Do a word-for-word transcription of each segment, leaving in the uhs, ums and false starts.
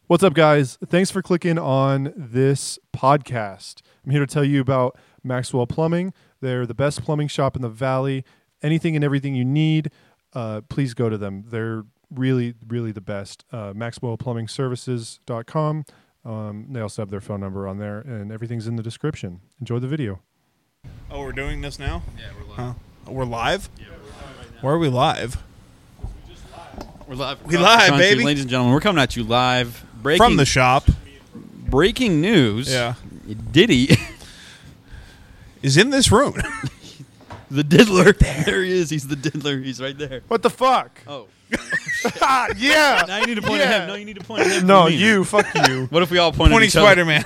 What's up, guys? Thanks for clicking on this podcast. I'm here to tell you about Maxwell Plumbing. They're the best plumbing shop in the Valley. Anything and everything you need, uh, please go to them. They're really, really the best. Uh, maxwell plumbing services dot com. Um, they also have their phone number on there, and everything's in the description. Enjoy the video. Oh, we're doing this now? Yeah, we're live. Huh? Oh, we're live? Yeah, we're live right now. Where are we live? We're live. We across live, the country. baby. Ladies and gentlemen, we're coming at you live. Breaking, From the shop. breaking news. Yeah. Diddy, Is in this room. the diddler. There he is. He's the diddler. He's right there. What the fuck? Oh. yeah. Now you need to point Yeah. at him. No, you need to point at him. No, for me. you. Fuck you. What if we all point Pointing at each other? Spider-Man.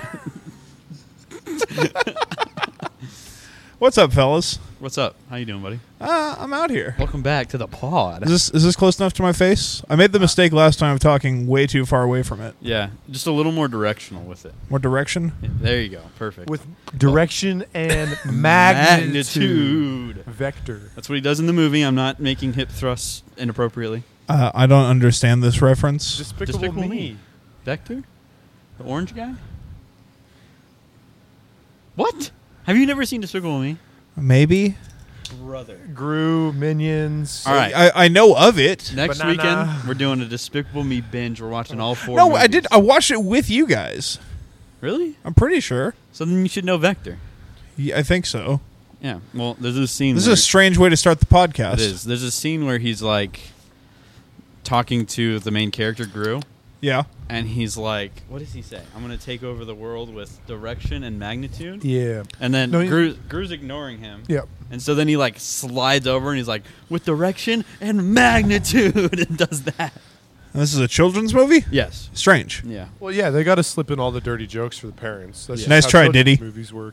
What's up, fellas? What's up? How you doing, buddy? Uh, I'm out here. Welcome back to the pod. Is this is this close enough to my face? I made the mistake last time of talking way too far away from it. Yeah, just a little more directional with it. More direction? Yeah, there you go. Perfect. With direction and magnitude. Magnitude. Vector. That's what he does in the movie. I'm not making hip thrusts inappropriately. Uh, I don't understand this reference. Despicable, Despicable Me. Me. Vector? The orange guy? What? Have you never seen Despicable Me? Maybe. Brother. Gru, Minions. All right. I, I know of it. Next Banana. weekend, we're doing a Despicable Me binge. We're watching all four No, movies. I did. I watched it with you guys. Really? I'm pretty sure. So then you should know Vector. Yeah, I think so. Yeah. Well, there's this scene This is where... a strange way to start the podcast. It is. There's a scene where he's, like, talking to the main character, Gru. Yeah. And he's like, what does he say? I'm going to take over the world with direction and magnitude. Yeah. And then No, he- Gru, Gru's ignoring him. Yep. And so then he like slides over and he's like, with direction and magnitude, and does that. And this is a children's movie? Yes. Strange. Yeah. Well, yeah, they got to slip in all the dirty jokes for the parents. That's Yeah. just Nice how try, children's Diddy. Movies work.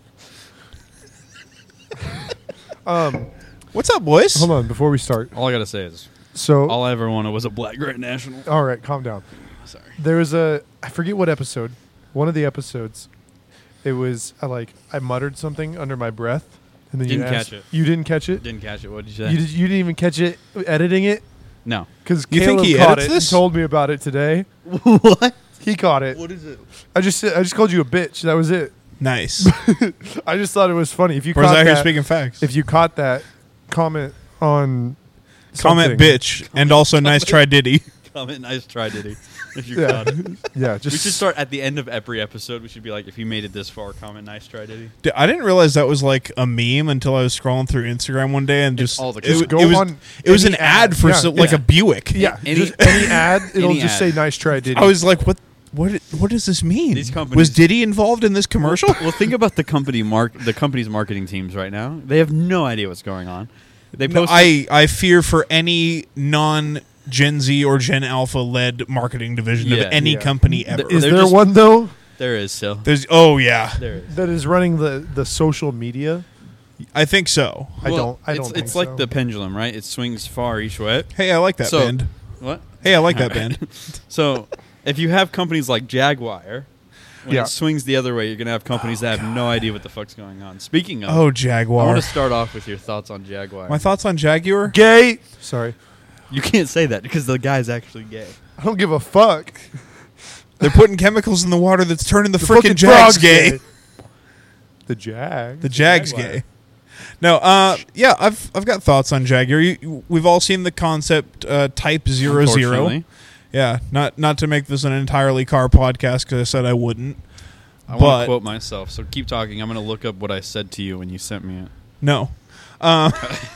um, What's up, boys? hold on before we start. All I gotta say is, So, all I ever wanted was a black Grand National. all right, calm down. Sorry. There was a I forget what episode. One of the episodes. It was I like I muttered something under my breath, and then you Didn't asked- catch it. You didn't catch it. Didn't catch it. What did you say? You, did, you didn't even catch it editing it No. because You think Caleb he caught edits it this? and told me about it today. What? He caught it. What is it? I just said- I just called you a bitch. That was it. Nice. I just thought it was funny. If you I was caught out here that, speaking facts. if you caught that, comment on Comment something. bitch, and also nice try, Diddy. Comment, nice try, Diddy. If you Yeah, caught it. yeah. We Just should start at the end of every episode. We should be like, if you made it this far, comment, nice try, Diddy. D- I didn't realize that was like a meme until I was scrolling through Instagram one day and It's just all the it, comments. w- Go it was, on it was an any ad ad. for Yeah, so, like yeah. a Buick. yeah. Any- just any ad. It'll any just ad. say "nice try, Diddy." I was like, what? What? What does this mean? These companies- was Diddy involved in this commercial? Well, think about the company mark the company's marketing teams right now. They have no idea what's going on. They No, post I I fear for any non Gen Z or Gen Alpha led marketing division Yeah. of any Yeah. company ever. Is They're there just- one though there is still. There's oh yeah, There is. that is running the the social media? I think so. I Well, don't. I it's, don't. think It's like so. the pendulum, right? It swings far each way. Hey, I like that So- band. What? Hey, I like that All right. band. So, if you have companies like Jaguar, when Yeah. it swings the other way, you're gonna have companies that have no idea what the fuck's going on. Speaking of, Oh, I Jaguar. want to start off with your thoughts on Jaguar. My thoughts on Jaguar? gay. Sorry, You can't say that because the guy's actually gay. I don't give a fuck. They're putting chemicals in the water that's turning the, The frickin' fucking Jags frog's gay. The Jag. The Jags Jaguar. gay. No, uh, yeah, I've I've got thoughts on Jaguar. You, we've all seen the concept uh, Type Zero Zero. Unfortunately. Yeah, not not to make this an entirely car podcast because I said I wouldn't. I want But- to quote myself, so keep talking. I'm going to look up what I said to you when you sent me it. No. Uh,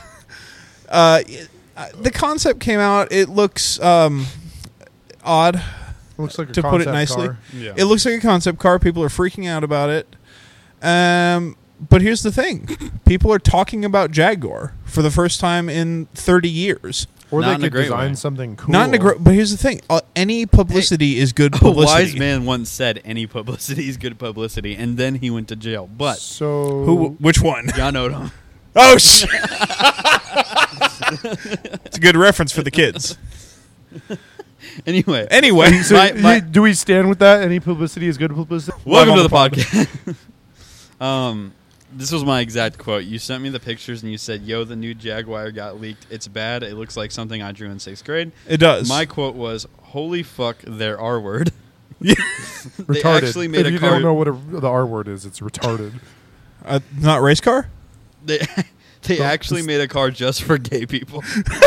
uh, it- uh, the concept came out. It looks um, odd. Looks like a to put it concept nicely. car. Yeah. It looks like a concept car. People are freaking out about it. Um, but here's the thing: people are talking about Jaguar for the first time in thirty years. Or Not they in a could great design way. something cool. Not in a gro- but here's the thing: uh, any publicity is good A publicity. wise man once said, "Any publicity is good publicity," and then he went to jail. But So Who? Which one? John Odom. Oh, sh- it's a good reference for the kids. Anyway, Anyway, So My- my- you- do we stand with that? Any publicity is good publicity. welcome to Live the on podcast. um, this was my exact quote. You sent me the pictures and you said, "Yo, the new Jaguar got leaked. It's bad. It looks like something I drew in sixth grade." it does. My quote was, "Holy fuck, their R word." They Retarded. actually made if a you car. don't know what a, the R word is, it's retarded. Uh, not race car? They they Don't actually just- made a car just for gay people.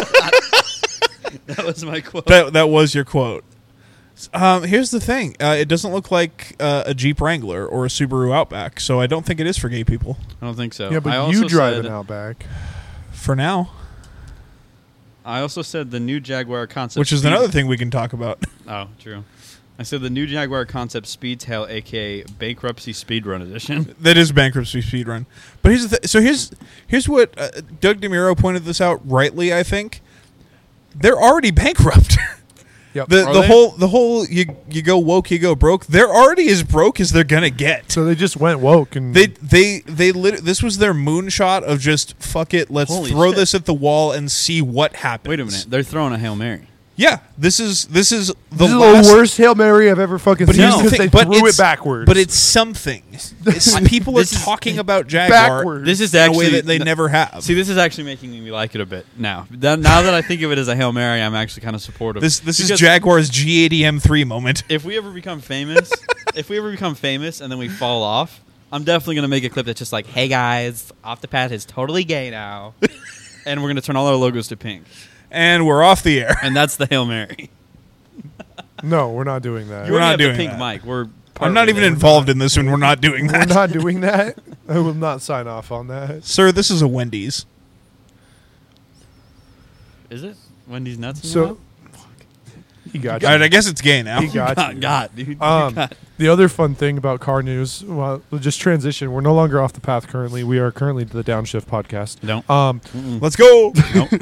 That was my quote. That that was your quote. Um, here's the thing. Uh, it doesn't look like uh, a Jeep Wrangler or a Subaru Outback, so I don't think it is for gay people. I don't think so. yeah, I but also you drive said, an Outback. For now. I also said the new Jaguar concept, Which is speed- another thing we can talk about. Oh, true. I said the new Jaguar concept Speedtail, aka Bankruptcy Speedrun Edition. That is bankruptcy speedrun. But here's the th- so here's here's what uh, Doug DeMuro pointed this out rightly. I think they're already bankrupt. Yep. the Are the they? whole the whole you you go woke, you go broke. They're already as broke as they're gonna get. So they just went woke and They they they lit- this was their moonshot of just fuck it. Let's Holy throw shit. this at the wall and see what happens. Wait a minute. They're throwing a Hail Mary. Yeah, this is this is the this is last, the worst Hail Mary I've ever fucking But seen here's the because thing, they but threw it it's- backwards. But it's something. It's, people this are is- talking about Jaguar backwards. This is in a actually way that they n- never have. See, this is actually making me like it a bit now. Th- Now that I think of it as a Hail Mary, I'm actually kind of supportive. This this is Because Jaguar's G eighty M three moment. If we ever become famous, if we ever become famous and then we fall off, I'm definitely gonna make a clip that's just like, "Hey guys, Off the Path is totally gay now," and we're gonna turn all our logos to pink, And we're off the air. and that's the Hail Mary. no, we're not doing that. You We're already not have doing the pink that. mic. We're I'm partly not even there. involved in this one. We're not doing We're that. not doing that. I will not sign off on that. Sir, this is a Wendy's. Is it Wendy's nuts? in your So mouth? he got All you. right, I guess it's gay now. He got God, you. God, dude. You Um, got- the other fun thing about car news, well, we'll just transition. We're no longer off the path currently. We are currently the Downshift podcast. Don't. Um, Mm-mm. Let's go.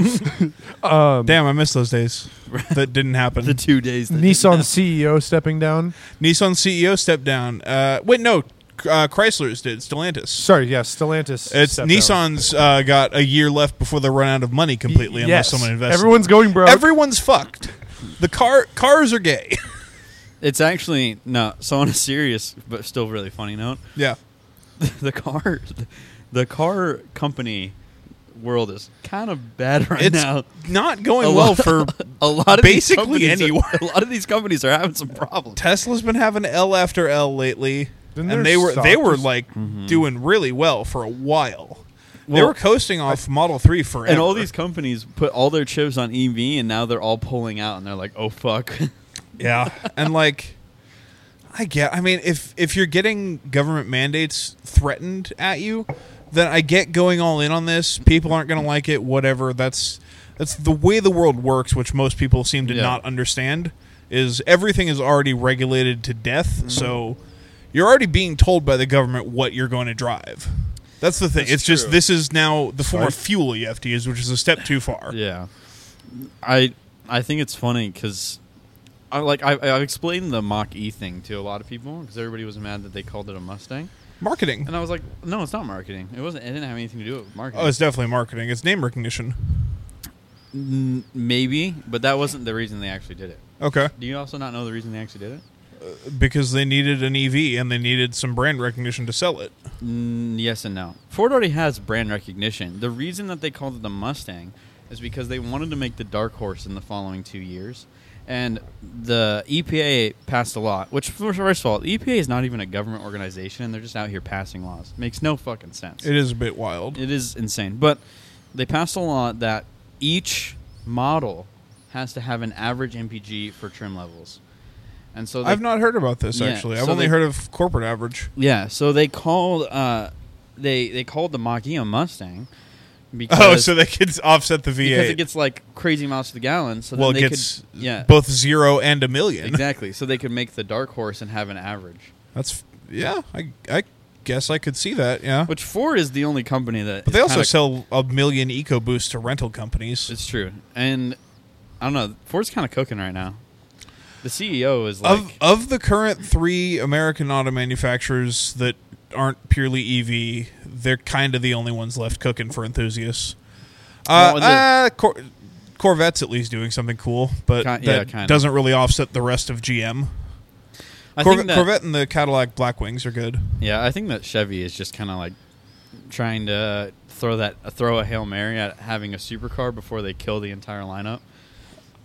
um, Damn, I missed those days. That didn't happen. The two days. That Nissan C E O stepping down. Nissan C E O stepped down. Uh, wait, no. Uh, Chrysler's did. Stellantis. Sorry, yes, Stellantis. It's stepped down. Nissan's uh, got a year left before they run out of money completely, unless Yes. someone invests. Everyone's going broke. Everyone's fucked. The car cars are gay. It's actually no. So on a serious but still really funny note, yeah. the car, the car company world is kind of bad right It's now. not going A well lot- for A lot of basically these companies anyone. Are, a lot of these companies are having some problems. Tesla's been having L after L lately, Didn't and their they were stock they were just- like Mm-hmm. doing really well for a while. they Well, were coasting off Model three forever. And all these companies put all their chips on E V, and now they're all pulling out, and they're like, "Oh fuck." yeah, and like, I get. I mean, if if you're getting government mandates threatened at you, then I get going all in on this. People aren't going to like it. Whatever. That's that's the way the world works, which most people seem to Yeah. not understand. Is everything is already regulated to death, so you're already being told by the government what you're going to drive. That's the thing. That's it's just true. this is now the form of Right. fuel you have to use, which is a step too far. Yeah, I I think it's funny because I like I I explained the Mach E thing to a lot of people because everybody was mad that they called it a Mustang, Marketing. and I was like, no, it's not marketing. It wasn't. It didn't have anything to do with marketing. Oh, it's definitely marketing. It's name recognition. N- maybe, but that wasn't the reason they actually did it. Okay. Do you also not know the reason they actually did it? Because they needed an E V and they needed some brand recognition to sell it. Mm, yes and no. Ford already has brand recognition. The reason that they called it the Mustang is because they wanted to make the dark horse in the following two years. And the E P A passed a law, which, first of all, the E P A is not even a government organization, and they're just out here passing laws. Makes no fucking sense. It is a bit wild. It is insane. But they passed a law that each model has to have an average M P G for trim levels. And so they I've not heard about this Yeah, actually. I've so only they- heard of corporate average. Yeah, so they called uh, they they called the Mach-E a Mustang because Oh, so they could offset the V eight. because it gets like crazy miles to the gallon. So well, then it they gets could yeah both zero and a million. exactly. So they could make the dark horse and have an average. That's yeah. I I guess I could see that. Yeah. Which Ford is the only company that. But is they also kinda- sell a million EcoBoost to rental companies. It's true, and I don't know. Ford's kind of cooking right now. The C E O is like Of of the current three American auto manufacturers that aren't purely E V, they're kind of the only ones left cooking for enthusiasts. Uh, Well, and the- uh, Cor- Corvette's at least doing something cool, but Ki- yeah, that kinda. doesn't really offset the rest of G M. I Corvette, think that, Corvette and the Cadillac Blackwings are good. Yeah, I think that Chevy is just kind of like trying to throw that throw a Hail Mary at having a supercar before they kill the entire lineup.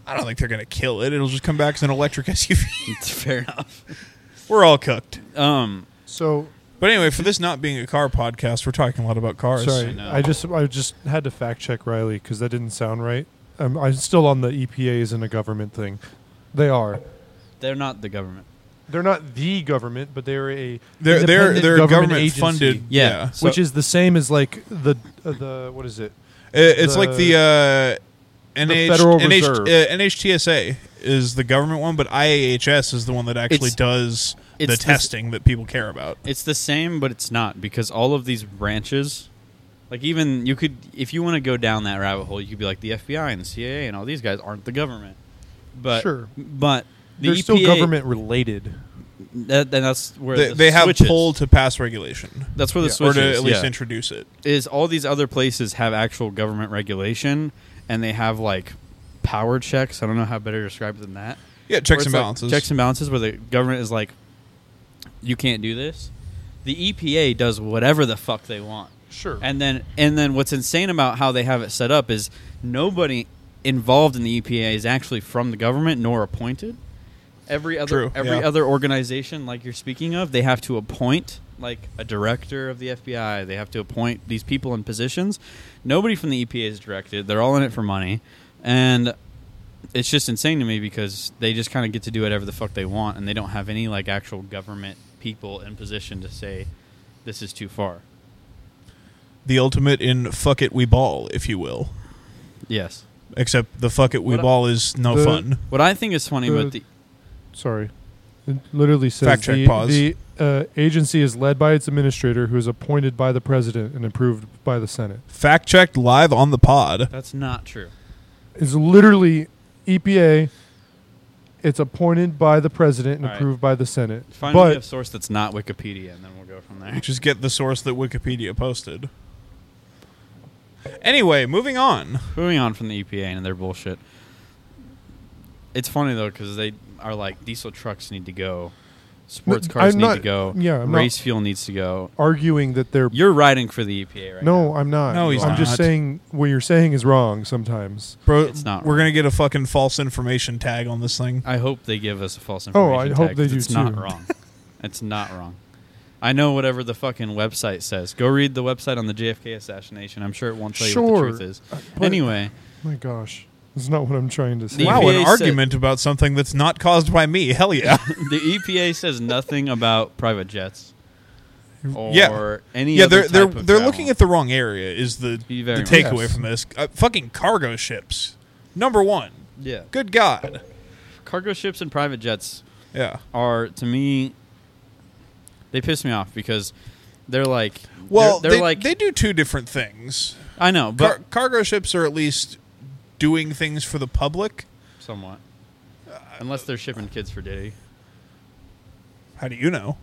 I don't think they're going to kill it. It'll just come back as an electric S U V. It's fair enough. We're all cooked. Um, So But anyway, for this not being a car podcast, we're talking a lot about cars. sorry, I know. I just I just had to fact check Riley because that didn't sound right. I'm, I'm still on the E P A isn't a government thing. They are. they're not the government. They're not the government, but they're a They're they're independent they're government government agency, funded. Yeah. Yeah. So- which is the same as like the uh, the what is it? It- it's the- like the uh, N H, Federal N H, Reserve. uh, N H T S A is the government one, but I A H S is the one that actually It's- does it's the this- testing that people care about. It's the same, but it's not because all of these branches, like even you could, if you want to go down that rabbit hole, you could be like the F B I and the C I A and all these guys aren't the government. But Sure. but the They're E P A, still government related. That, then that's where They, the they have switch is. pull to pass regulation, That's where the Yeah. switch or to is. at least yeah. introduce it. is all these other places have actual government regulation and they have like power checks. I don't know how better to describe it than that. Yeah, Where checks it's and like balances. Checks and balances where the government is like, you can't do this. The E P A does whatever the fuck they want. Sure. And then and then what's insane about how they have it set up is nobody involved in the E P A is actually from the government nor appointed. Every other True, every yeah. other organization like you're speaking of, they have to appoint like a director of the F B I. They have to appoint these people in positions. Nobody from the E P A is directed. They're all in it for money. And it's just insane to me because they just kind of get to do whatever the fuck they want and they don't have any like actual government people in position to say this is too far. The ultimate in fuck it we ball, if you will. Yes. Except the fuck it we What I- ball is no The- fun. What I think is funny The- about the Sorry. It literally says Fact check, the, pause. the uh, agency is led by its administrator who is appointed by the president and approved by the Senate. Fact checked live on the pod. that's not true. It's literally E P A. It's appointed by the president and All right. approved by the Senate. Find me a but source that's not Wikipedia, and then we'll go from there. Just get the source that Wikipedia posted. Anyway, moving on. Moving on from the E P A and their bullshit. It's funny though because they are like diesel trucks need to go, sports No, cars I'm need not- to go, yeah, I'm not- race fuel needs to go. arguing that they're You're riding for the E P A right now. no, I'm not. No, he's I'm not. just saying what you're saying is wrong sometimes. Bro, It's not we're wrong. going to get a fucking false information tag on this thing. I hope they give us a false Oh, information I hope tag, they 'cause do it's not too. wrong. It's not wrong. I know whatever the fucking website says. Go read the website on the J F K assassination. I'm sure it won't tell you what Sure. the truth is. Uh, but- Anyway, My gosh. That's not what I'm trying to say. The Wow, E P A an said- argument about something that's not caused by me. Hell yeah. the E P A says nothing about private jets or Yeah. any yeah, other they're they're type of they're travel. looking at the wrong area is the, Be the very takeaway Yes. from this. Uh, fucking cargo ships. Number one. Yeah. Good God. Cargo ships and private jets Yeah. are, to me, they piss me off because they're like, Well, they're, they're they, like, they do two different things. I know, but Car- cargo ships are at least doing things for the public. somewhat, unless they're shipping kids for Diddy. How do you know?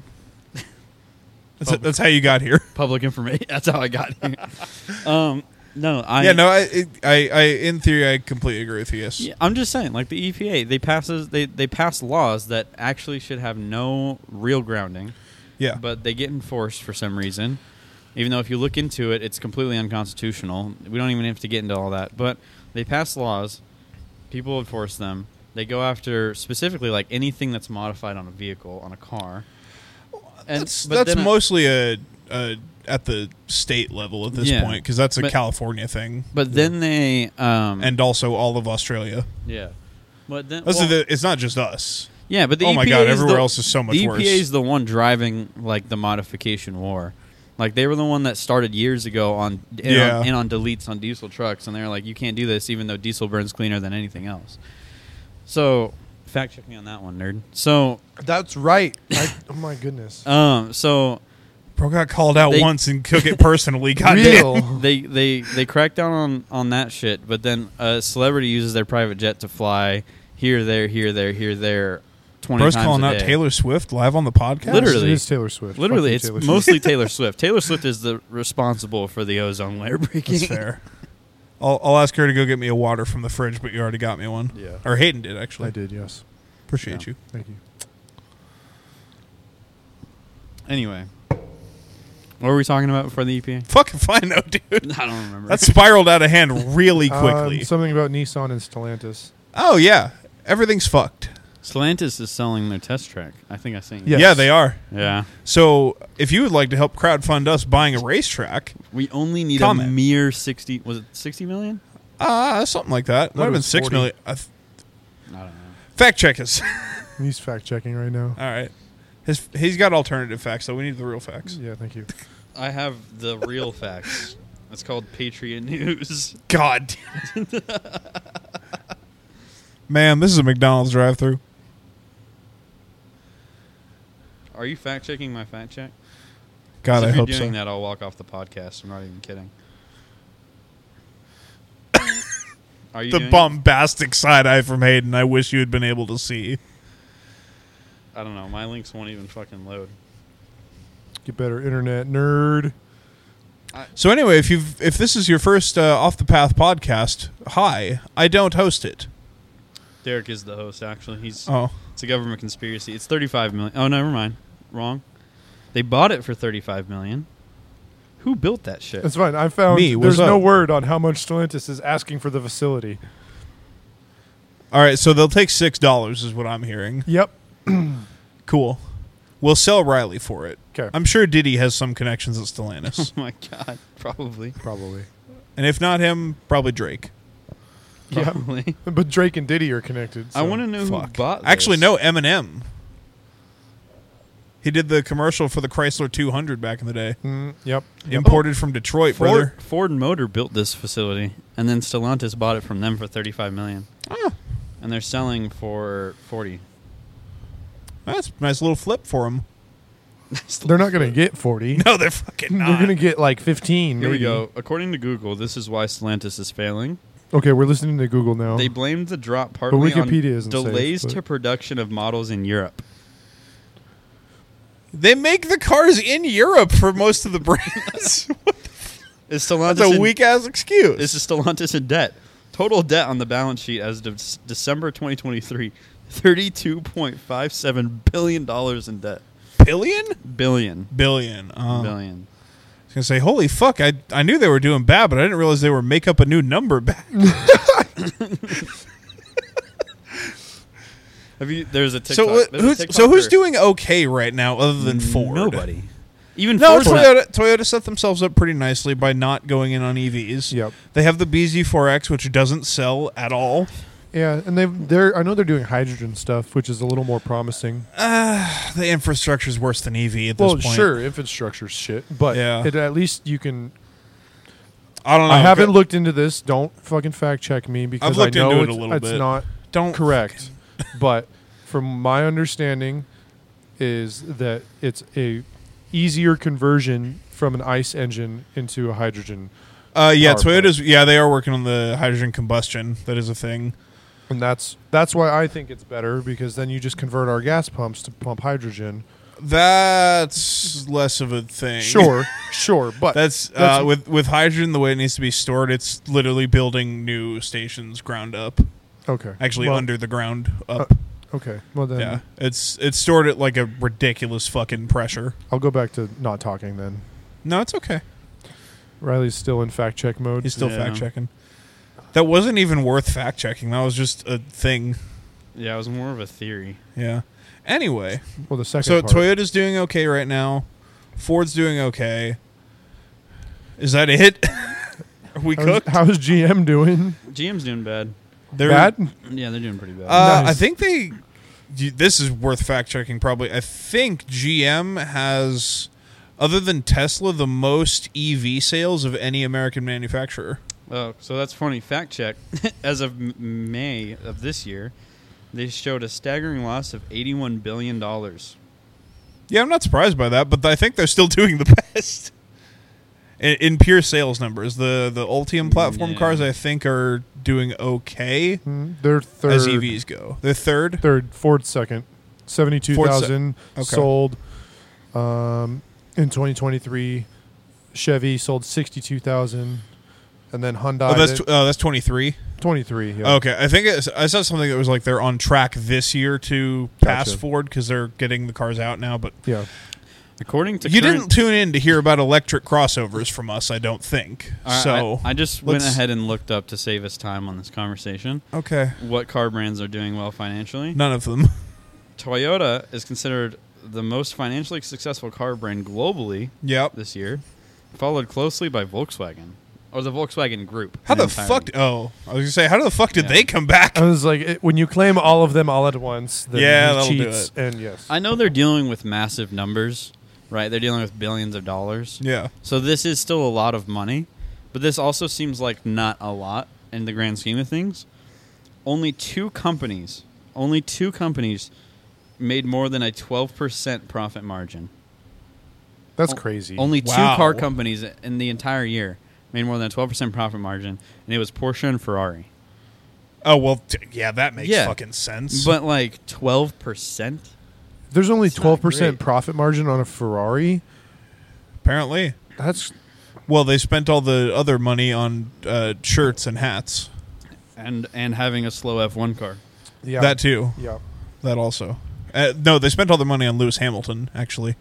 That's, that's how you got here. Public information. That's how I got here. um, no, I. yeah, no, I, I, I, in theory, I completely agree with you. Yes. Yeah, I'm just saying, like the E P A, they passes they they pass laws that actually should have no real grounding, Yeah. but they get enforced for some reason. Even though if you look into it, it's completely unconstitutional. We don't even have to get into all that. But they pass laws, people enforce them. They go after specifically like anything that's modified on a vehicle, on a car. And that's but that's then, uh, mostly a, a at the state level at this Yeah. point because that's a But- California thing, But then they um and also all of Australia. yeah. But then That's well, the, it's not just us. yeah, but the Oh E P A my God, is everywhere the, else is so much the worse. E P A is the one driving like the modification war. Like they were the one that started years ago on in, Yeah. on, in on deletes on diesel trucks, and they're like, you can't do this, even though diesel burns cleaner than anything else. So, fact check me on that one, nerd. So, That's right. I, oh my goodness. um, so Bro got called out They- once and took it personally. God Real. damn. they they they crack down on on that shit, but then a celebrity uses their private jet to fly here, there, here, there, here, there, twenty Bro's times calling a out day. Taylor Swift live on the podcast. Literally. It is Taylor Swift. Literally, Fuck you, it's Taylor Swift. mostly Taylor Swift. Taylor Swift is the responsible for the ozone layer breaking. That's fair. I'll, I'll ask her to go get me a water from the fridge, but you already got me one. Yeah. Or Hayden did, actually. I did, yes. Appreciate Yeah. you. Thank you. Anyway, what were we talking about before the E P A? Fucking fine, though, dude. I don't remember. That spiraled out of hand really quickly. Um, something about Nissan and Stellantis. Oh yeah, everything's fucked. Stellantis is selling their test track. I think I seen. Yes. Yeah, they are. Yeah. So if you would like to help crowdfund us buying a racetrack, We only need Comment. a mere sixty. Was it sixty million? uh, something like that. Might it have been was six forty. million. I th- I don't know. fact check us. He's fact checking right now. All right. His he's got alternative facts, so we need the real facts. Yeah, thank you. I have the real facts. It's called Patriot News. God. Man, this is a McDonald's drive-through. Are you fact checking my fact check? God, 'Cause I if hope you're doing so. that, I'll walk off the podcast. I'm not even kidding. Are you The doing it? bombastic side eye from Hayden. I wish you had been able to see. I don't know. My links won't even fucking load. Get better, internet nerd. So anyway, if you've if this is your first uh, Off the Path podcast, hi. I don't host it. Derek is the host. Actually, he's. Oh, It's a government conspiracy. It's thirty-five million. Oh, never mind. Wrong. They bought it for thirty-five million. Who built that shit? That's fine. I found Me, what's there's no up? word on how much Stellantis is asking for the facility. all right. So they'll take six dollars, is what I'm hearing. Yep. Cool. We'll sell Riley for it. 'Kay. I'm sure Diddy has some connections at Stellantis, Oh my god. Probably. Probably. and if not him, probably Drake. Yeah. Probably. But Drake and Diddy are connected. I so- want to know who Fuck. bought. Actually, this. no, Eminem. He did the commercial for the Chrysler two hundred back in the day. Mm, yep. Imported from Detroit, brother. Ford, Ford Motor built this facility, and then Stellantis bought it from them for thirty-five million, Oh, and they're selling for forty. that's a nice little flip for him. They're not going to get forty. No, they're fucking not. They're going to get like fifteen. Here we maybe. go. According to Google, this is why Stellantis is failing. Okay, we're listening to Google now. They blamed the drop partly Wikipedia on isn't safe, delays but- to production of models in Europe. They make the cars in Europe for most of the brands. Is Stellantis That's a in, weak ass excuse. Is Stellantis in debt? Total debt on the balance sheet as of s- December twenty twenty-three, thirty-two point five seven billion dollars in debt. billion? Billion. Billion. Uh, Billion. I was gonna say, holy fuck! I I knew they were doing bad, but I didn't realize they were make up a new number back. Have you? There's a TikTok. so what- there's a who's so who's TikToker- doing okay right now, other than Ford? Nobody. Even No, Ford's not- Toyota. Toyota set themselves up pretty nicely by not going in on E Vs. Yep. They have the B Z four X, which doesn't sell at all. Yeah, and they they're I know they're doing hydrogen stuff, which is a little more promising. Uh, the infrastructure is worse than E V at this Well, point. sure, infrastructure's shit, but Yeah. it, at least you can. I don't know. I haven't looked into this. Don't fucking fact check me because I've looked I know into it it's, a little it's bit. not Don't correct. But from my understanding, is that it's a easier conversion from an ICE engine into a hydrogen, Uh, yeah, power Toyota's. Yeah, they are working on the hydrogen combustion. That is a thing. and that's that's why I think it's better because then you just convert our gas pumps to pump hydrogen. That's less of a thing. Sure, sure, but That's, uh, That's- with with hydrogen the way it needs to be stored. It's literally building new stations ground up. okay. Actually, Well, under the ground up. Okay, well then yeah, it's it's stored at like a ridiculous fucking pressure. I'll go back to not talking then. No, it's okay. Riley's still in fact check mode. He's still Yeah. fact checking. That wasn't even worth fact checking. That was just a thing. Yeah, it was more of a theory. Yeah. Anyway, well, the second so part. Toyota's doing okay right now. Ford's doing okay. Is that it? Are we how's, cooked? how's G M doing? G M's doing bad. They're, Bad? Yeah, they're doing pretty bad. Uh, Nice. I think they. you- This is worth fact checking. Probably. I think G M has, other than Tesla, the most E V sales of any American manufacturer. Oh, so that's funny. Fact check. As of M- May of this year, they showed a staggering loss of eighty-one billion dollars. Yeah, I'm not surprised by that, but I think they're still doing the best in, in pure sales numbers. The the Ultium platform Yeah. cars, I think, are doing okay Hmm, They're third. as E Vs go. They're third. Third. Ford second. Seventy-two thousand Okay. sold. Um, in twenty twenty-three, Chevy sold sixty-two thousand, and then Hyundai. Oh, that's did- tw- uh, that's twenty-three. twenty-three. Yeah. Okay, I think it's, I saw something that was like they're on track this year to pass Gotcha. Ford because they're getting the cars out now. But Yeah. According to You current, didn't tune in to hear about electric crossovers from us, I don't think. All right, so I, I just went let's- ahead and looked up to save us time on this conversation. okay, What car brands are doing well financially? none of them. Toyota is considered the most financially successful car brand globally Yep. this year, followed closely by Volkswagen, or the Volkswagen Group. How in the entirety. fuck? Oh, I was gonna say, how the fuck did Yeah. they come back? I was like, it, when you claim all of them all at once, then Yeah, he that'll do cheats. it. And yes, I know they're dealing with massive numbers, right? They're dealing with billions of dollars. Yeah. So this is still a lot of money, but this also seems like not a lot in the grand scheme of things. Only two companies, only two companies made more than a twelve percent profit margin. that's O- crazy. Only Wow. two car companies in the entire year made more than a twelve percent profit margin, and it was Porsche and Ferrari. Oh well, t- yeah, that makes Yeah. fucking sense. But like twelve percent? There's only It's not twelve percent great. profit margin on a Ferrari. apparently, That's well, they spent all the other money on uh, shirts and hats. And and having a slow F one car. yeah. That too. yeah. That also. Uh, no, they spent all the money on Lewis Hamilton. Actually,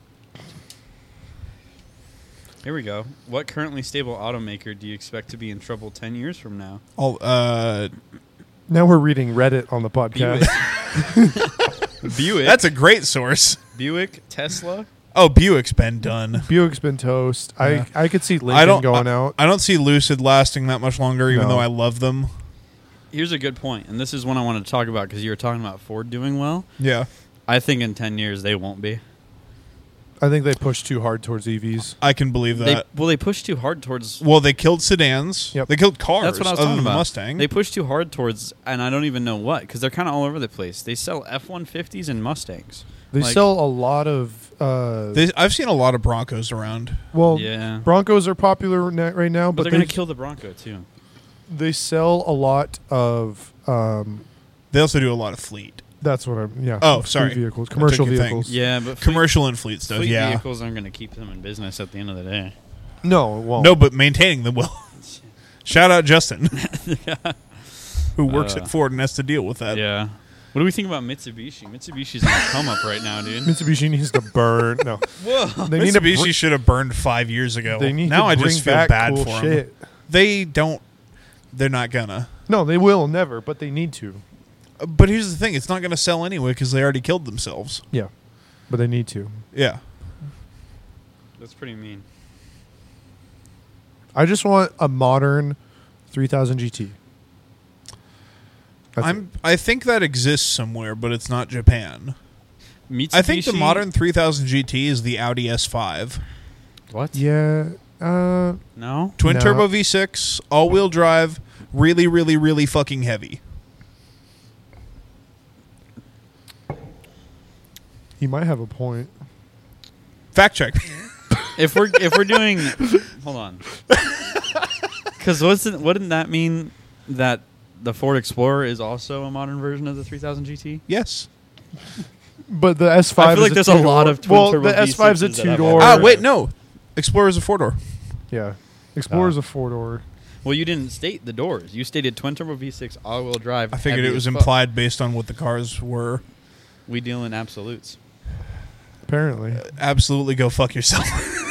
Here we go. What currently stable automaker do you expect to be in trouble ten years from now? all uh, Now we're reading Reddit on the podcast. Buick. Buick. that's a great source. Buick, Tesla. Oh, Buick's been done. Buick's been toast. Yeah. I I could see Lincoln I don't going I, out. I don't see Lucid lasting that much longer, even No. though I love them. Here's a good point, and this is one I wanted to talk about because you were talking about Ford doing well. Yeah, I think in ten years they won't be. I think they push too hard towards E Vs. I can believe They, that. well, they pushed too hard towards. Well, they killed sedans. Yep. They killed cars. That's what I was other talking than about. the Mustang. They pushed too hard towards, and I don't even know what, because they're kind of all over the place. They sell F one fifties and Mustangs. They Like- sell a lot of. Uh, They- I've seen a lot of Broncos around. well, Yeah, Broncos are popular na- right now, but, but, they're they going to kill the Bronco too. they sell a lot of. Um, They also do a lot of fleet, that's what I'm. Yeah. Oh, fleet sorry. Vehicles, commercial your thing. vehicles. Yeah, but fleet, commercial and fleet stuff. fleet yeah, vehicles aren't going to keep them in business at the end of the day. No, it won't. no, but maintaining them will. Shout out Justin, who works Uh, at Ford and has to deal with that. Yeah. What do we think about Mitsubishi? Mitsubishi's on a come up right now, dude. Mitsubishi needs to burn. No, Whoa. they need to. Mitsubishi br- should have burned five years ago. they need now to I bring just feel back bad cool for them. shit. They don't. They're not gonna. No, they will never, but they need to. Uh, But here's the thing: it's not going to sell anyway because they already killed themselves. Yeah, but they need to. Yeah. That's pretty mean. I just want a modern three thousand G T. That's I'm. I think that exists somewhere, but it's not Japan. Mitsubishi. I think the modern three thousand G T is the Audi S five. What? it. Yeah. Uh, No? Twin No. turbo V six, all wheel drive, really, really, really fucking heavy. he might have a point. Fact check. If we're if we're doing hold on. Cuz wasn't wouldn't that mean that the Ford Explorer is also a modern version of the three thousand G T? Yes. But the S five. I feel is like there's a two-door. lot of twin well, turbo the S five's a V sixes that have two all door. that. Ah, wait, no. Explorer's a four door. Yeah, Explorer's Oh. a four door. Well, you didn't state the doors. You stated twin turbo V six all-wheel drive. I figured heavy it was as fuck. implied based on what the cars were. We deal in absolutes. Apparently, Absolutely go fuck yourself.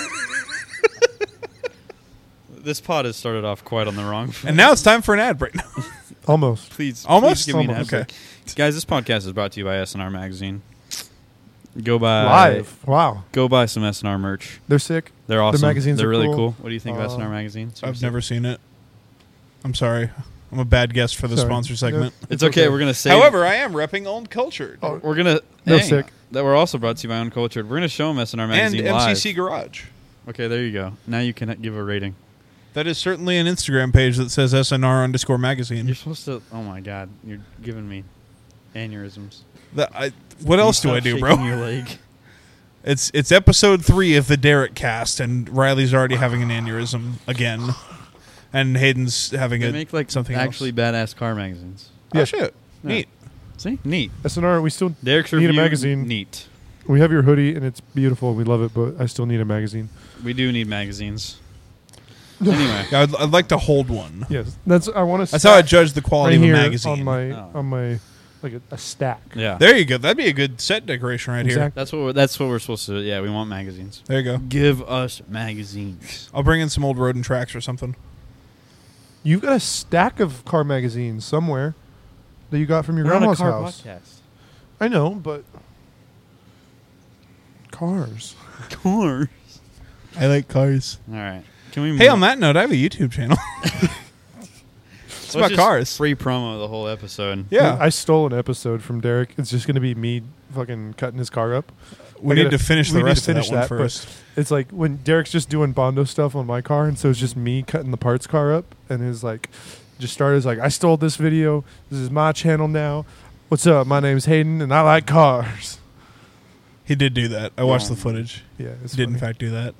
This pod has started off quite on the wrong foot. And now it's time for an ad break. almost. Please, Almost? please give me an ad Almost, okay. break. Guys, this podcast is brought to you by S and R Magazine. Go buy Live. Wow, Go buy some S and R merch. they're sick. They're awesome. magazines They're are really cool. cool. What do you think of S and R Uh, Magazine? I've never seen it. I'm sorry. I'm a bad guest for the Sorry. sponsor segment. Yeah. It's It's okay. okay. We're gonna save. However, I am repping Old Cultured. Oh, we're gonna. No hey, sick. That we're also brought to you by Uncultured. We're gonna show them S and R and Magazine M live. C C Garage. Okay, there you go. Now you can give a rating. That is certainly an Instagram page that says S N R underscore magazine. You're supposed to. Oh my god, you're giving me aneurysms. That, I, what else do I do, bro? Shaking Your leg. It's it's episode three of the Derek cast, and Riley's already having an aneurysm again, and Hayden's having They a make like something actually badass car magazines. Yeah, Yeah. oh, shit, Yeah. neat. See, neat. S and R. We still Derek's need a review, magazine. Neat. we have your hoodie and it's beautiful. We love it, but I still need a magazine. We do need magazines. Anyway, Yeah, I'd, I'd like to hold one. Yes, that's I want to. That's how I judge the quality right of a here magazine. on my Oh. on my like a, a stack. Yeah. There you go. That'd be a good set decoration right here. Exactly. That's what we're, that's what we're supposed to do. Yeah, we want magazines. There you go. Give us magazines. I'll bring in some old rodent tracks or something. You've got a stack of car magazines somewhere that you got from your We're on a grandma's car house. podcast. I know, but cars. Cars. I like cars. All right. Can we? Hey, move- on that note, I have a YouTube channel. It's Let's about just cars. Free promo the whole episode. Yeah. I stole an episode from Derek. It's just going to be me fucking cutting his car up. we I need gotta- to finish we the need to rest finish of that, that, one first. It's like when Derek's just doing Bondo stuff on my car, and so it's just me cutting the parts car up, and his like just started as like, I stole this video. This is my channel now. What's up? My name's Hayden, and I like cars. He did do that. I watched Oh. the footage. Yeah, it's He did, in funny. fact, do that.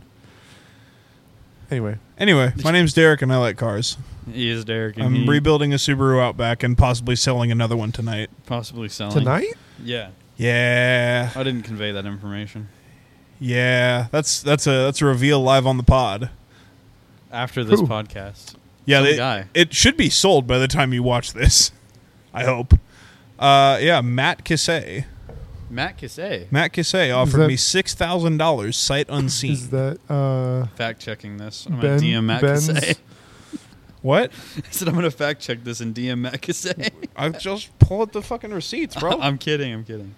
Anyway, Anyway, my name's Derek, and I like cars. He is Derek, and I'm he rebuilding a Subaru Outback and possibly selling another one tonight. possibly selling tonight? Yeah, Yeah, I didn't convey that information. yeah. That's that's a that's a reveal live on the pod. After this Who? podcast, Yeah, Some they- guy. it should be sold by the time you watch this. I hope. Uh, yeah, Matt Kissay. Matt Kissay Matt Kissay offered that- me six thousand dollars sight Is unseen. that uh, fact checking this. I'm Ben- gonna D M Matt Ben's- Kissay. What? I said I'm gonna fact check this and D M Matt Kissay. I just pull out the fucking receipts, bro. I'm kidding. I'm kidding.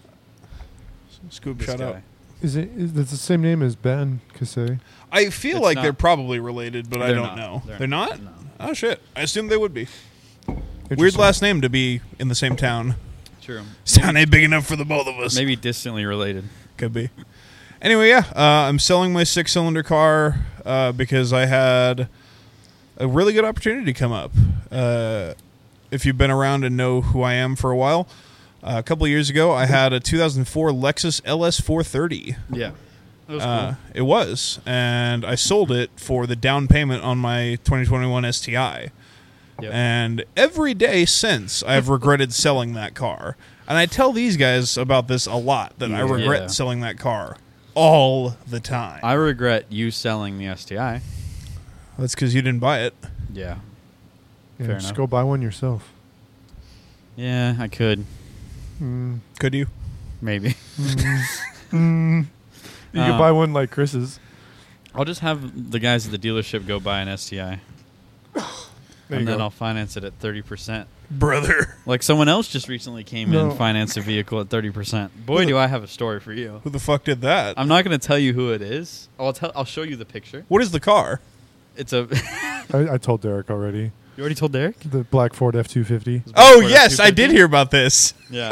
Scoop, This shout guy. out. is it? Is that's the same name as Ben Cassay? I feel It's like not- they're probably related, but I They're don't not. know. They're They're, not? No. Oh shit! I assumed they would be. Weird Interesting. last name to be in the same town. True. Sound ain't big enough for the both of us. Maybe distantly related. Could be. Anyway, yeah, uh, I'm selling my six-cylinder car uh, because I had a really good opportunity come up. Uh, if you've been around and know who I am for a while, uh, a couple of years ago, I had a two thousand four Lexus L S four thirty. Yeah. That was Uh, cool. it was, and I sold it for the down payment on my twenty twenty-one S T I. Yep. And every day since, I've regretted selling that car. And I tell these guys about this a lot, that I regret Yeah. selling that car all the time. I regret you selling the S T I. That's because you didn't buy it. Yeah. Yeah, Fair just enough. go buy one yourself. Yeah, I could. Mm. Could you? Maybe. Mm. Mm. You Uh, can buy one like Chris's. I'll just have the guys at the dealership go buy an S T I. There and you then go. I'll finance it at thirty percent. Brother. Like someone else just recently came in No. and financed a vehicle at thirty percent. Boy, do I have a story for you. Who the fuck did that? I'm not going to tell you who it is. I'll tell. I'll show you the picture. What is the car? It's a. I, I told Derek already. You already told Derek? The black Ford F two fifty. Oh, Ford yes, I F two fifty? did hear about this. Yeah.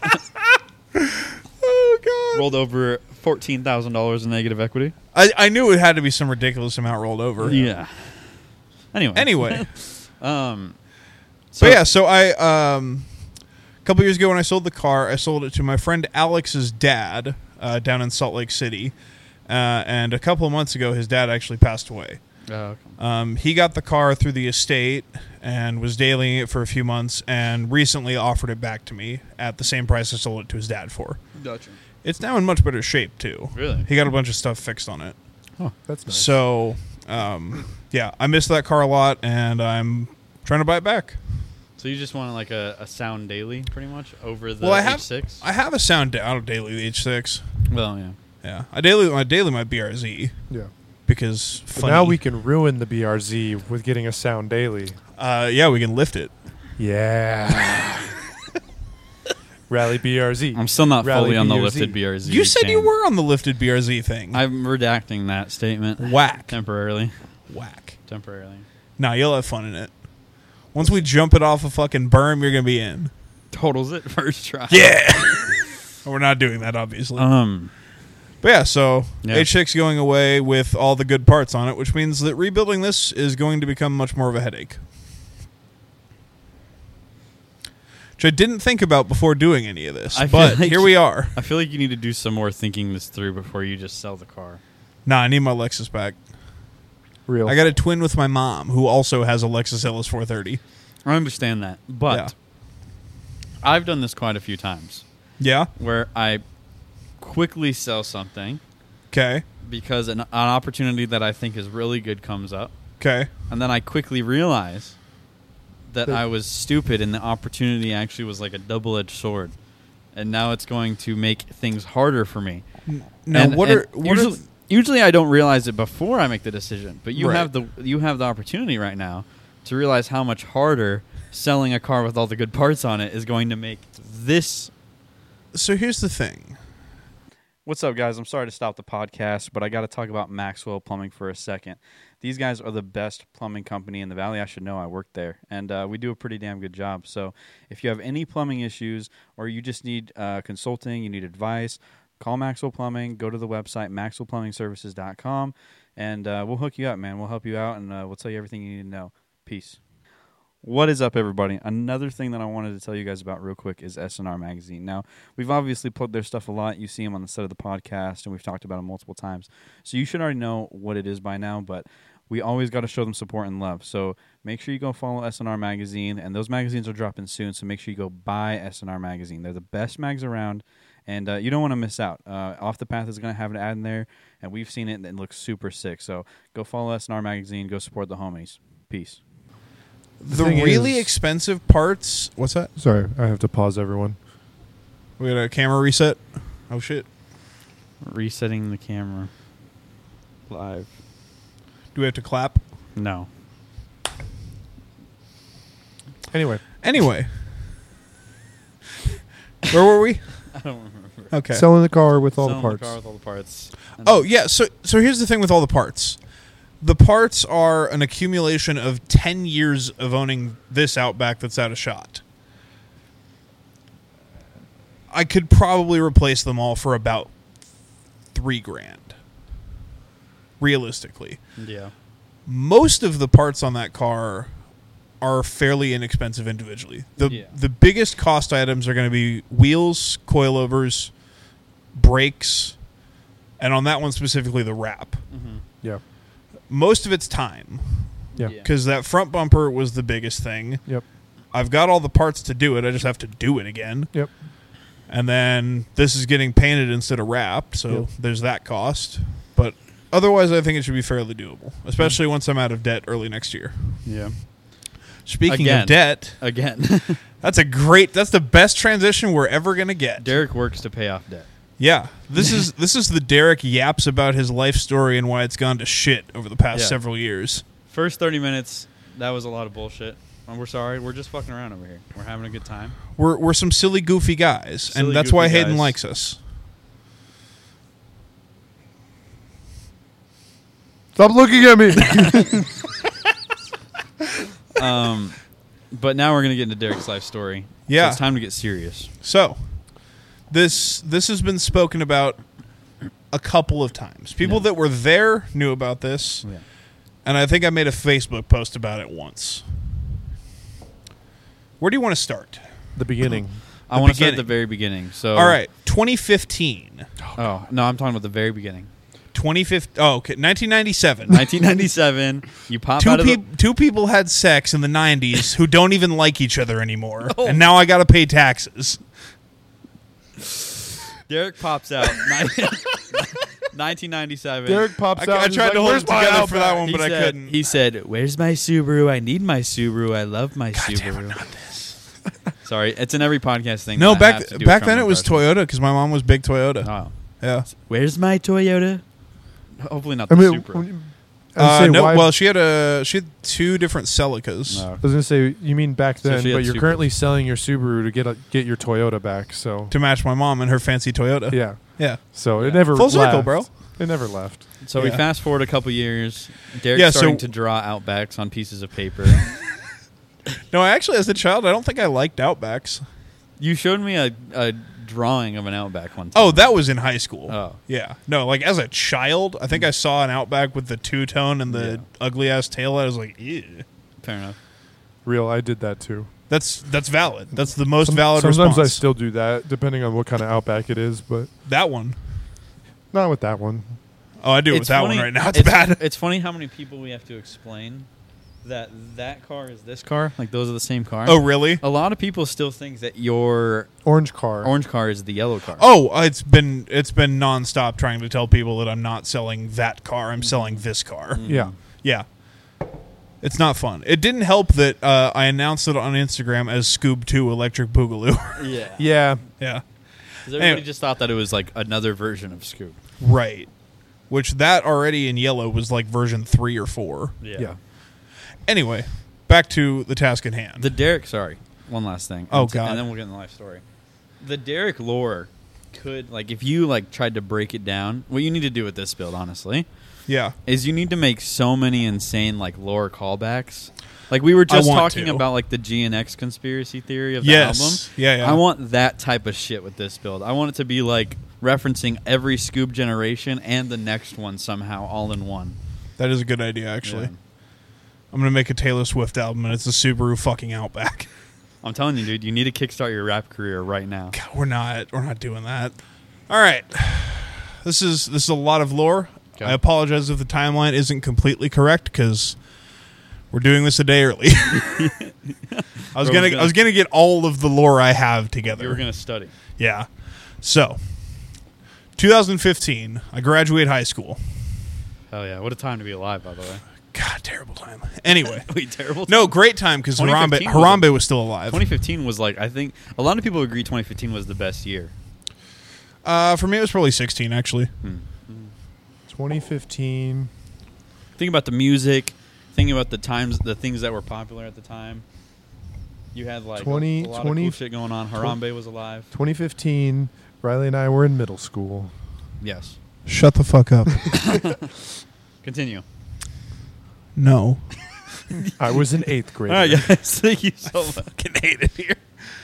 Oh, God. Rolled over fourteen thousand dollars in negative equity. I, I knew it had to be some ridiculous amount rolled over. Yeah. Anyway. Anyway. Um. So But yeah, so I um, a couple years ago when I sold the car, I sold it to my friend Alex's dad uh, down in Salt Lake City, uh, and a couple of months ago, his dad actually passed away. Oh, okay. Um, he got the car through the estate and was dailying it for a few months, and recently offered it back to me at the same price I sold it to his dad for. Gotcha. It's now in much better shape too. Really? He got a bunch of stuff fixed on it. That's nice. So, um, yeah, I miss that car a lot, and I'm trying to buy it back. So you just want like a, a sound daily, pretty much, over the Well, I have- H six? I have a sound out of daily the H six. Well, yeah. Yeah, I daily my daily my B R Z yeah. because But funny. now we can ruin the B R Z with getting a sound daily. uh, yeah, we can lift it. Yeah. Rally B R Z. I'm still not Rally fully on the B R Z. lifted B R Z. You said you chain. were on the lifted B R Z thing. I'm redacting that statement. Whack, Temporarily. whack. Temporarily. Nah, you'll have fun in it. Once we jump it off a fucking berm, you're gonna be in. Totals it first try. Yeah. We're not doing that, obviously. Um. But yeah, so Yeah. H six going away with all the good parts on it, which means that rebuilding this is going to become much more of a headache. Which I didn't think about before doing any of this, I feel but like- here we are. I feel like you need to do some more thinking this through before you just sell the car. Nah, I need my Lexus back. Real. I got a twin with my mom, who also has a Lexus L S four thirty. I understand that, but Yeah. I've done this quite a few times Yeah? where I quickly sell something Okay. because an, an opportunity that I think is really good comes up, Okay. and then I quickly realize that But- I was stupid and the opportunity actually was like a double-edged sword. And now it's going to make things harder for me. Now, And- what and are what usually, are usually I don't realize it before I make the decision, but you Right. have the you have the opportunity right now to realize how much harder selling a car with all the good parts on it is going to make this. so here's the thing. What's up, guys? I'm sorry to stop the podcast, but I got to talk about Maxwell Plumbing for a second. These guys are the best plumbing company in the Valley. I should know. I work there, and uh, we do a pretty damn good job. So if you have any plumbing issues or you just need uh, consulting, you need advice, call Maxwell Plumbing. Go to the website, maxwell plumbing services dot com, and uh, we'll hook you up, man. We'll help you out, and uh, we'll tell you everything you need to know. Peace. What is up, everybody? Another thing that I wanted to tell you guys about real quick is S N R Magazine. Now, we've obviously plugged their stuff a lot. You see them on the set of the podcast, and we've talked about them multiple times. So you should already know what it is by now, but we always got to show them support and love. So make sure you go follow S N R Magazine, and those magazines are dropping soon, so make sure you go buy S N R Magazine. They're the best mags around, and uh, you don't want to miss out. Uh, Off the Path is going to have an ad in there, and we've seen it, and it looks super sick. So go follow S N R Magazine. Go support the homies. Peace. The thing really is- expensive parts. What's that? Sorry, I have to pause everyone. We got a camera reset. Oh shit! Resetting the camera. Live. Do we have to clap? No. Anyway, Anyway, where were we? I don't remember. Okay. selling the car with all Selling the parts. car with all the parts. And Oh yeah, so so here's the thing with all the parts. The parts are an accumulation of ten years of owning this Outback that's out of shot. I could probably replace them all for about three grand. Realistically. Yeah. Most of the parts on that car are fairly inexpensive individually. The Yeah. the biggest cost items are going to be wheels, coilovers, brakes, and on that one specifically the wrap. Mm-hmm. Yeah. Most of it's time, Yeah. Yeah. because that front bumper was the biggest thing. Yep. I've got all the parts to do it. I just have to do it again. Yep. And then this is getting painted instead of wrapped, so Yep. there's that cost. But otherwise, I think it should be fairly doable, especially once I'm out of debt early next year. Yeah. Speaking Again. of debt, Again. that's a great. That's the best transition we're ever gonna get. Derek works to pay off debt. Yeah, this is this is the Derek yaps about his life story and why it's gone to shit over the past Yeah. several years. First thirty minutes, that was a lot of bullshit. And we're sorry. We're just fucking around over here. We're having a good time. We're we're some silly, goofy guys, Silly, and that's goofy why Hayden guys. likes us. Stop looking at me. Um, but now we're going to get into Derek's life story. Yeah. So it's time to get serious. So, this this has been spoken about a couple of times. People Yeah. that were there knew about this, Yeah. and I think I made a Facebook post about it once. Where do you want to start? The beginning. I The want to start at beginning. the very beginning. So, All right, twenty fifteen. Oh, no, I'm talking about the very beginning. twenty fifteen. Oh, okay, nineteen ninety-seven. nineteen ninety-seven. You pop Two, out of peop two people had sex in the nineties who don't even like each other anymore, Oh. and now I got to pay taxes. the, Derek pops out. nineteen ninety-seven. Derek pops I, out. I and tried he's to like, hold it "Where's my together for that Outback?" one, He but I said, couldn't. He said, "Where's my Subaru? I need my Subaru. I love my God damn Subaru." it, not this. Sorry, it's in every podcast thing. No, that I back have to do back a then it Trump was impression. Toyota because my mom was big Toyota. Oh. Yeah. Where's my Toyota? Hopefully not the I mean, Supra. when you- I was Uh, saying, no, why- well, she had a she had two different Celicas. No. I was gonna say you mean back So then, she had but you're Supras. currently selling your Subaru to get a, get your Toyota back. So To match my mom and her fancy Toyota. yeah, Yeah. so it Yeah. never Full circle, left. bro. It never left. So we Yeah. fast forward a couple years. Derek's Yeah, so- starting to draw Outbacks on pieces of paper. No, I actually, as a child, I don't think I liked Outbacks. You showed me a, a drawing of an Outback one time. Oh, that was in high school. Oh. Yeah. No, like as a child, I think I saw an Outback with the two tone and the Yeah. ugly ass tail. I was like, ew. Fair enough. Real, I did that too. That's that's valid. That's the most Some- valid Sometimes I response. still do that, depending on what kind of Outback it is, but that one. not with that one. Oh, I do it with It's that funny- one right now. It's, bad. It's funny how many people we have to explain that that car is this car. Like those are the same car. Oh, really? A lot of people still think that your Orange car. orange car is the yellow car. Oh, it's been it's been nonstop trying to tell people that I'm not selling that car. I'm selling this car. Mm. Yeah. Yeah. It's not fun. It didn't help that uh, I announced it on Instagram as Scoob two Electric Boogaloo. Yeah. Yeah. Yeah. Because everybody Anyway. just thought that it was like another version of Scoop. Right. Which that already in yellow was like version three or four. Yeah. Anyway, back to the task at hand. The Derek, sorry, one last thing. Oh, And t- God. And then we'll get in the life story. The Derek lore could, like, if you like tried to break it down, what you need to do with this build, honestly, yeah. is you need to make so many insane like lore callbacks. Like we were just want talking to. about like the G N X conspiracy theory of the Yes. album. Yeah, yeah. I want that type of shit with this build. I want it to be like referencing every Scoob generation and the next one somehow all in one. That is a good idea, actually. Yeah. I'm going to make a Taylor Swift album, and it's a Subaru fucking Outback. I'm telling you, dude, you need to kickstart your rap career right now. God, we're not. We're not doing that. All right. This is this is a lot of lore. Okay. I apologize if the timeline isn't completely correct because we're doing this a day early. I was Bro, gonna, gonna- I was gonna get all of the lore I have together. You were gonna study. Yeah. So, twenty fifteen, I graduate high school. Hell yeah! What a time to be alive, by the way. God, terrible time. Anyway, Wait, terrible. no, great time because Harambe, 2015 was a- Harambe was still alive. twenty fifteen was like I think a lot of people agree twenty fifteen was the best year. Uh, for me, it was probably sixteen actually. twenty fifteen. Think about the music. Think about the times, the things that were popular at the time. You had like twenty a, a lot twenty of cool shit going on. Harambe was alive. twenty fifteen. Riley and I were in middle school. Yes. Shut the fuck up. Continue. No. I was in eighth grade. All right, guys. Thank you so much. Fucking hate it here.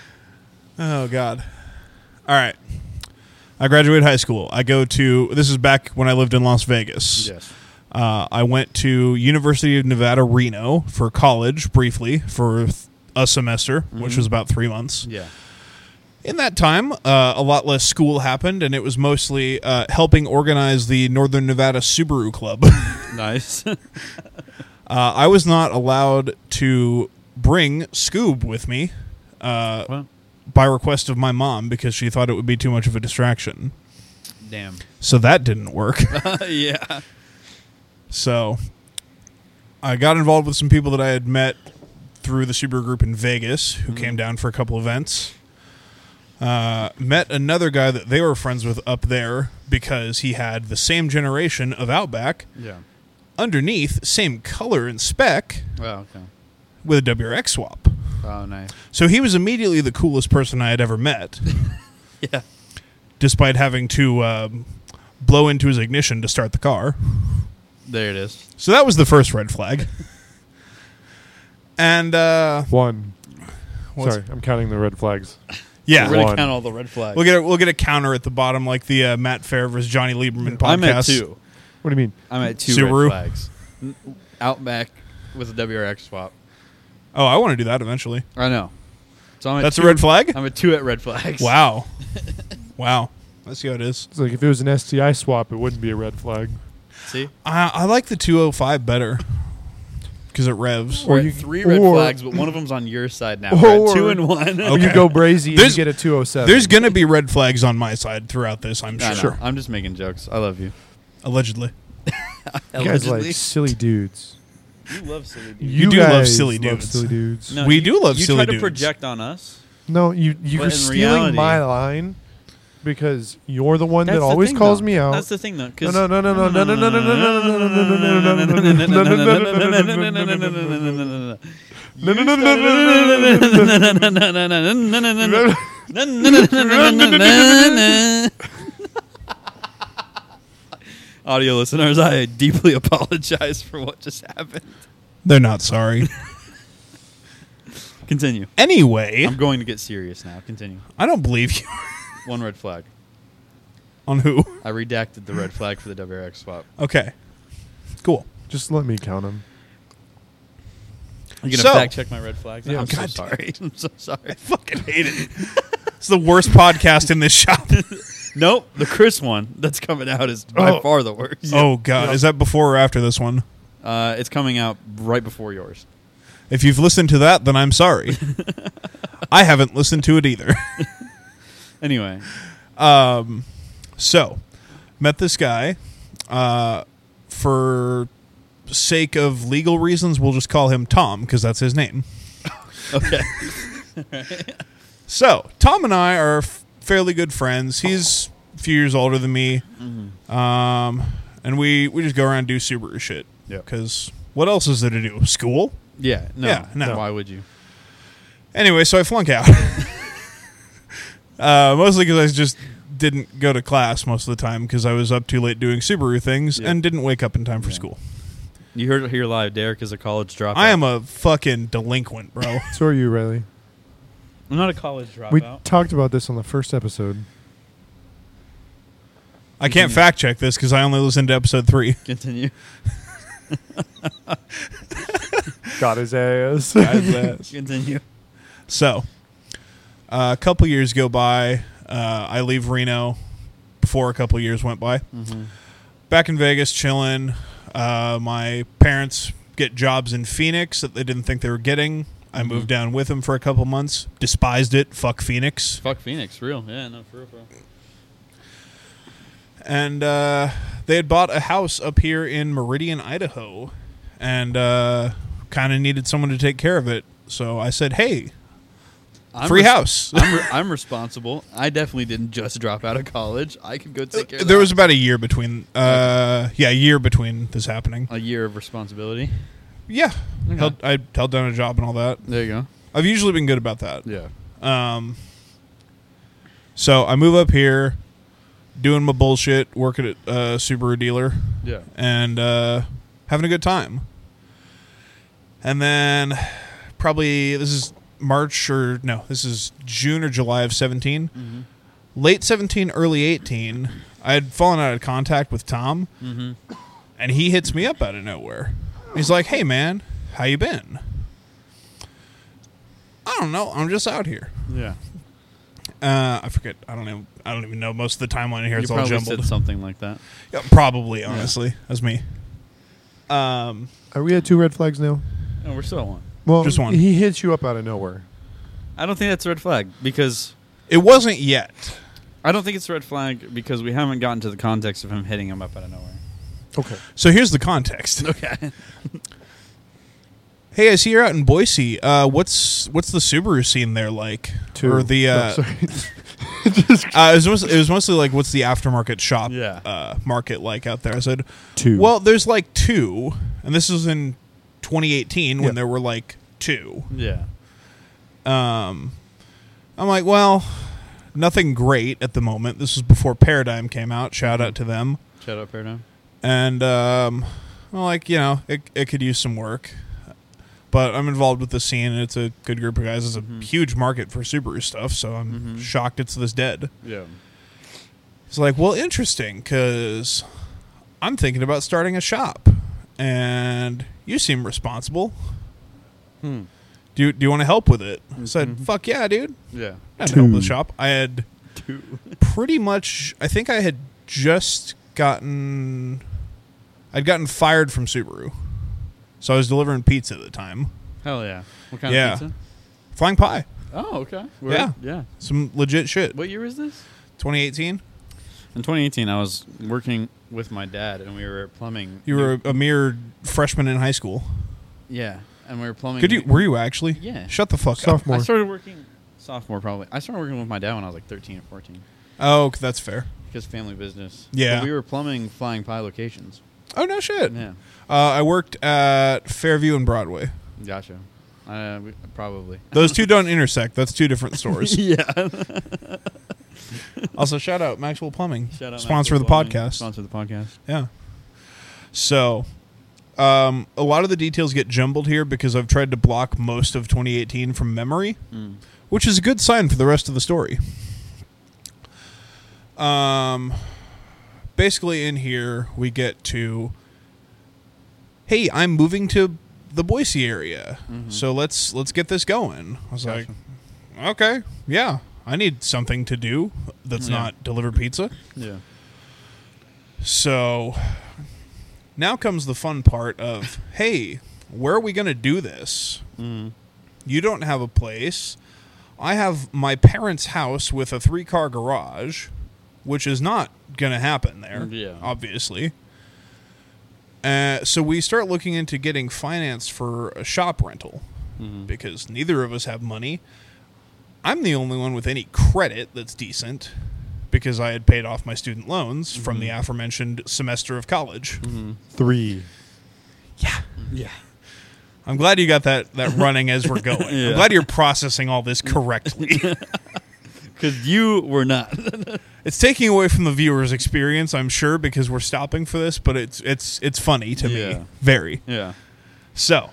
Oh God. All right. I graduated high school. I go to. This is back when I lived in Las Vegas. Yes. Uh, I went to University of Nevada, Reno for college briefly for th- a semester, which Mhm. was about three months. Yeah. In that time, uh, a lot less school happened, and it was mostly uh, helping organize the Northern Nevada Subaru Club. Nice. uh, I was not allowed to bring Scoob with me uh, Well, by request of my mom because she thought it would be too much of a distraction. damn. So that didn't work. Yeah. So I got involved with some people that I had met through the Subaru group in Vegas who Mhm. came down for a couple events. Uh, met another guy that they were friends with up there because he had the same generation of Outback Yeah. underneath, same color and spec Oh, okay. with a W R X swap. Oh, nice. So he was immediately the coolest person I had ever met, Yeah. despite having to um, blow into his ignition to start the car. There it is. So that was the first red flag. And uh, One. what's- Sorry, I'm counting the red flags. yeah, We're gonna One. count all the red flags. we'll get a, we'll get a counter at the bottom like the uh, Matt Fair versus Johnny Lieberman podcast. I'm at two. What do you mean? I'm at two Subaru. red flags. N- Outback with a W R X swap. Oh, I want to do that eventually. I know. So I'm at That's two, a red flag? I'm at two at red flags. Wow. Wow. Let's see how it is. It's like if it was an S T I swap, it wouldn't be a red flag. See? I, I like the two oh five better because it revs. Or We're at you- three red or- flags, but one of them's on your side now. We're Or- at two and one. Okay. Or you go brazy and There's- you get a two oh seven. There's going to be red flags on my side throughout this, I'm I know. sure. I'm just making jokes. I love you. Allegedly. You guys Allegedly. like silly dudes. You love silly dudes. You do love guys silly love dudes. silly dudes. No, We you- do love you silly try to dudes. project on us. No, you you're But in stealing reality- my line because you're the one That's that the always thing, calls though. me out. That's the thing, though. No, 'cause- no, no, no, no, no, no, no, no, no, no, no, no, no, no, Audio listeners, I deeply apologize for what just happened. They're not sorry. Continue. Anyway, I'm going to get serious now. Continue. I don't believe you. One red flag. On who? I redacted the red flag for the W R X swap. Okay. Cool. Just let me count them. You gonna So- fact check my red flags? Yeah, I'm so God sorry. I'm so sorry. Fucking hate it. It's the worst podcast in this shop. Nope, the Chris one that's coming out is by Oh. far the worst. Oh, God. Yeah. Is that before or after this one? Uh, it's coming out right before yours. If you've listened to that, then I'm sorry. I haven't listened to it either. Anyway, Um, so, met this guy uh, for sake of legal reasons, we'll just call him Tom because that's his name. Okay. So, Tom and I are f- fairly good friends. He's a few years older than me. Mm-hmm. Um, and we, we just go around and do Subaru shit. Yeah. Because what else is there to do? School? Yeah. No. Yeah, no. Why would you? Anyway, so I flunk out. uh, mostly because I just didn't go to class most of the time because I was up too late doing Subaru things Yeah. and didn't wake up in time for Yeah. school. You heard it here live. Derek is a college dropout. I am a fucking delinquent, bro. So are you, Riley. I'm not a college dropout. We talked about this on the first episode. I can't Mhm. fact check this because I only listened to episode three. Continue. Got his ass. Continue. So, uh, a couple years go by. Uh, I leave Reno before a couple years went by. Mm-hmm. Back in Vegas, chilling. Uh, my parents get jobs in Phoenix that they didn't think they were getting. I Mhm. moved down with them for a couple months. Despised it. Fuck Phoenix. Fuck Phoenix, real. Yeah, no, for real, for real. And uh, they had bought a house up here in Meridian, Idaho, and uh, kind of needed someone to take care of it. So I said, "Hey, I'm free res- house." I'm, re- I'm responsible. I definitely didn't just drop out of college. I could go take care of There that. was about a year between. Uh, yeah, a year between this happening. a year of responsibility. Yeah, Okay. held, I held down a job and all that. There you go. I've usually been good about that. Yeah. Um, so I move up here, doing my bullshit, working at a Subaru dealer, Yeah. and uh, having a good time. And then probably this is March or no, this is June or July of seventeen. Mm-hmm. Late seventeen, early eighteen, I had fallen out of contact with Tom, Mm-hmm. and he hits me up out of nowhere. He's like, "Hey man, how you been?" I don't know. I'm just out here. Yeah. Uh, I forget. I don't know. I don't even know most of the timeline here. You It's all probably jumbled. said something like that. Yeah, probably, honestly, that's me. Um, Are we at two red flags now? No, we're still at one. Well, Just one. He hits you up out of nowhere. I don't think that's a red flag because it wasn't yet. I don't think it's a red flag because we haven't gotten to the context of him hitting him up out of nowhere. Okay. So here's the context. Okay. Hey, I see you're out in Boise. Uh, what's what's the Subaru scene there like? Two. Or the No, uh, sorry. Just uh, it was mostly, it was mostly like what's the aftermarket shop Yeah. uh, market like out there? I said, two. well, there's like two, and this was in twenty eighteen when Yeah. there were like two. Yeah. Um, I'm like, well, nothing great at the moment. This was before Paradigm came out. Shout out to them. Shout out Paradigm. And um, I'm like, you know, it it could use some work. But I'm involved with the scene, and it's a good group of guys. It's a Mhm. huge market for Subaru stuff, so I'm Mhm. shocked it's this dead. Yeah. It's like, well, interesting, because I'm thinking about starting a shop, and you seem responsible. Hmm. Do you, do you want to help with it? I said, Mhm. fuck yeah, dude. Yeah. I'd help with the Two. shop. I had Two. pretty much, I think I had just gotten, I'd gotten fired from Subaru. So I was delivering pizza at the time. Hell yeah. What kind Yeah. of pizza? Flying Pie. Oh, okay. Where- Yeah. Yeah. Some legit shit. What year is this? twenty eighteen? In twenty eighteen, I was working with my dad, and we were plumbing. You were a, a mere freshman in high school. Yeah, and we were plumbing. Could you? Were you actually? Yeah. Shut the fuck up. Sophomore. I started working sophomore, probably. I started working with my dad when I was like thirteen or fourteen Oh, that's fair. because family business. Yeah. But we were plumbing Flying Pie locations. Oh no shit. Yeah. Uh, I worked at Fairview and Broadway. Gotcha. Uh, we, probably. Those two don't intersect. That's two different stores. yeah. Also, shout out Maxwell Plumbing. Shout out Sponsor of the Maxwell Plumbing. podcast. Sponsor of the podcast. Yeah. So, um, a lot of the details get jumbled here because I've tried to block most of twenty eighteen from memory, Mm. which is a good sign for the rest of the story. Um, basically, in here we get to, hey, I'm moving to the Boise area, Mhm. so let's let's get this going. I was Gotcha. like, okay, yeah, I need something to do that's Yeah. not deliver pizza. Yeah. So now comes the fun part of, hey, where are we going to do this? Mm. You don't have a place. I have my parents' house with a three-car garage, which is not going to happen there, Yeah. obviously. Uh, so we start looking into getting financed for a shop rental Mhm. because neither of us have money. I'm the only one with any credit that's decent because I had paid off my student loans from the aforementioned semester of college. Mhm. Three. Yeah. Yeah. I'm glad you got that, that running as we're going. Yeah. I'm glad you're processing all this correctly. Because you were not. It's taking away from the viewer's experience, I'm sure, because we're stopping for this, but it's it's it's funny to Yeah. me. Very. Yeah. So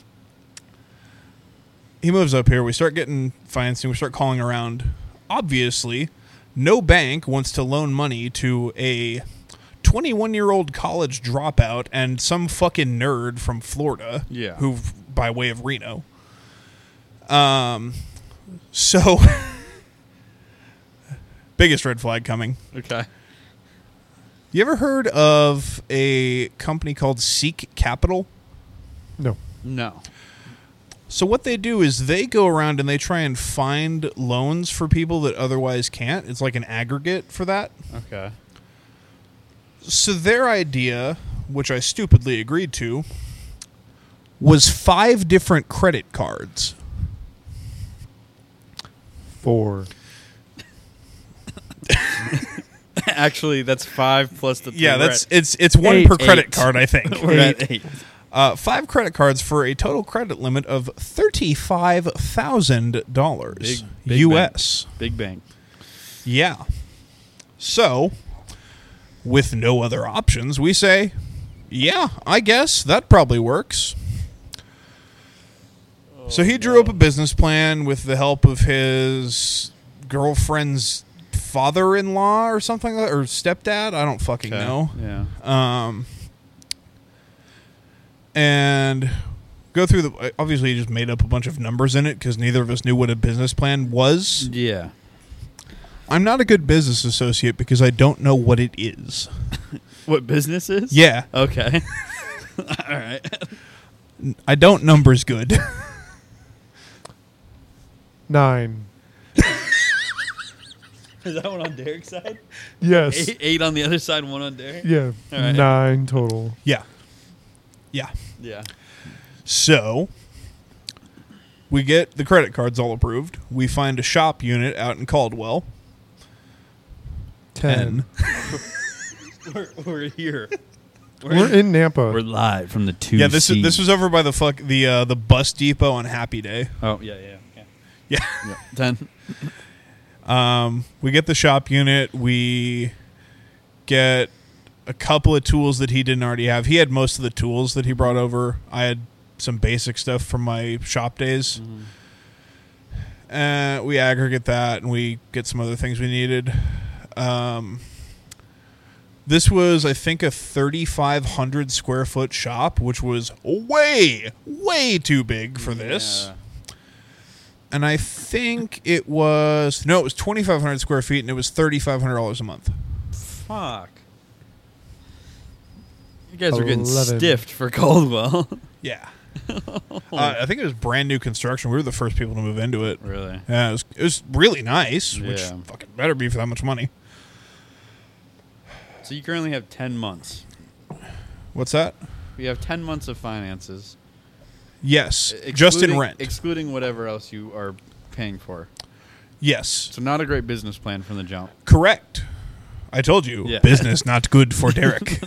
he moves up here. We start getting financing. We start calling around. Obviously, no bank wants to loan money to a twenty-one-year-old college dropout and some fucking nerd from Florida. Yeah. Who, by way of Reno. Um. So, biggest red flag coming. Okay. You ever heard of a company called Seek Capital? No. No. So what they do is they go around and they try and find loans for people that otherwise can't. It's like an aggregate for that. Okay. So their idea, which I stupidly agreed to, was five different credit cards. Four. Actually, that's five plus the three. Yeah, We're that's at- it's it's one Eight. per credit Eight. card, I think. we're at eight. Uh, five credit cards for a total credit limit of thirty-five thousand dollars Big- big U S. Big bang. Yeah. So, with no other options, we say, yeah, I guess that probably works. So he drew up a business plan with the help of his girlfriend's father-in-law or something like that, or stepdad. I don't fucking Okay. know. Yeah. Um, and go through the. Obviously, he just made up a bunch of numbers in it because neither of us knew what a business plan was. Yeah. I'm not a good business associate because I don't know what it is. What business is? Yeah, Okay. All right. I don't numbers good. Nine. Is that one on Derek's side? Yes. Eight, eight on the other side, one on Derek? Yeah. All right. Nine total. Yeah, yeah. Yeah. So we get the credit cards all approved. We find a shop unit out in Caldwell. Ten. We're, we're here. We're in Nampa. We're live from the two. Yeah, this is this was over by the fuck the uh, the bus depot on Happy Day. Oh yeah, yeah. Okay. Yeah. Yeah. Ten. Um, we get the shop unit. We get a couple of tools that he didn't already have. He had most of the tools that he brought over. I had some basic stuff from my shop days. Mm-hmm. Uh, we aggregate that, and we get some other things we needed. Um, this was, I think, a thirty-five hundred square foot shop, which was way, way too big for this. Yeah. And I think it was no, it was twenty-five hundred square feet, and it was thirty-five hundred dollars a month. Fuck. You guys are getting Eleven. stiffed for Caldwell. Yeah, uh, I think it was brand new construction. We were the first people to move into it. Really? Yeah, it was it was really nice, which Yeah. fucking better be for that much money. So you currently have ten months. What's that? You have ten months of finances. Yes, Excluding- just in rent. Excluding whatever else you are paying for. Yes, So not a great business plan from the jump. correct. I told you, Yeah. business not good for Derek.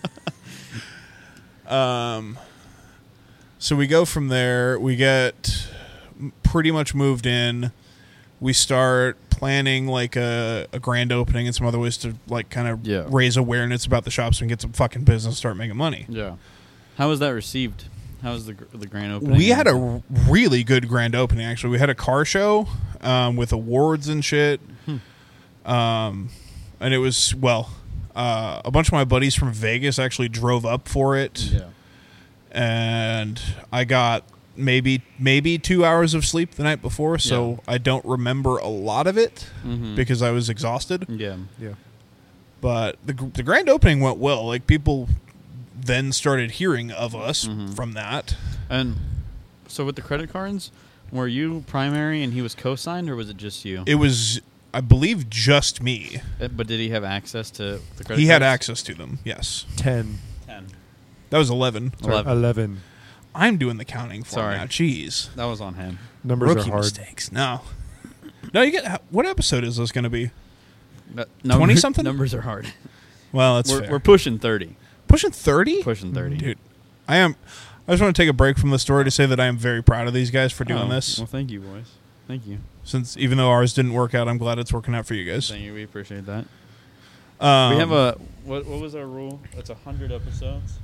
um, so we go from there. We get pretty much moved in. We start planning like a, a grand opening and some other ways to like kind of Yeah. raise awareness about the shops and get some fucking business, start making money. Yeah. How was that received? How was the gr- the grand opening? We had a r- really good grand opening. Actually, we had a car show um, with awards and shit, Hmm. um, and it was well. Uh, a bunch of my buddies from Vegas actually drove up for it, Yeah. and I got maybe maybe two hours of sleep the night before, so Yeah. I don't remember a lot of it Mhm. because I was exhausted. Yeah. Yeah. But the gr- the grand opening went well. Like people then started hearing of us Mhm. from that. And so with the credit cards, were you primary and he was co-signed, or was it just you? It was, I believe, just me. Uh, but did he have access to the credit He had cards? access to them, yes. Ten. Ten. That was eleven. Sorry. Eleven. eleven. I'm doing the counting for Sorry. him now. Jeez. That was on him. Numbers Rookie are hard. mistakes. No. No, you get. What episode is this going to be? But num- twenty-something? Numbers are hard. Well, that's We're, fair. we're pushing thirty. pushing thirty? Pushing thirty. Dude, I am. I just want to take a break from the story to say that I am very proud of these guys for doing Oh, this. Well, thank you, boys. Thank you. Since even though ours didn't work out, I'm glad it's working out for you guys. Thank you. We appreciate that. Um, we have a what? What was our rule? That's a hundred episodes.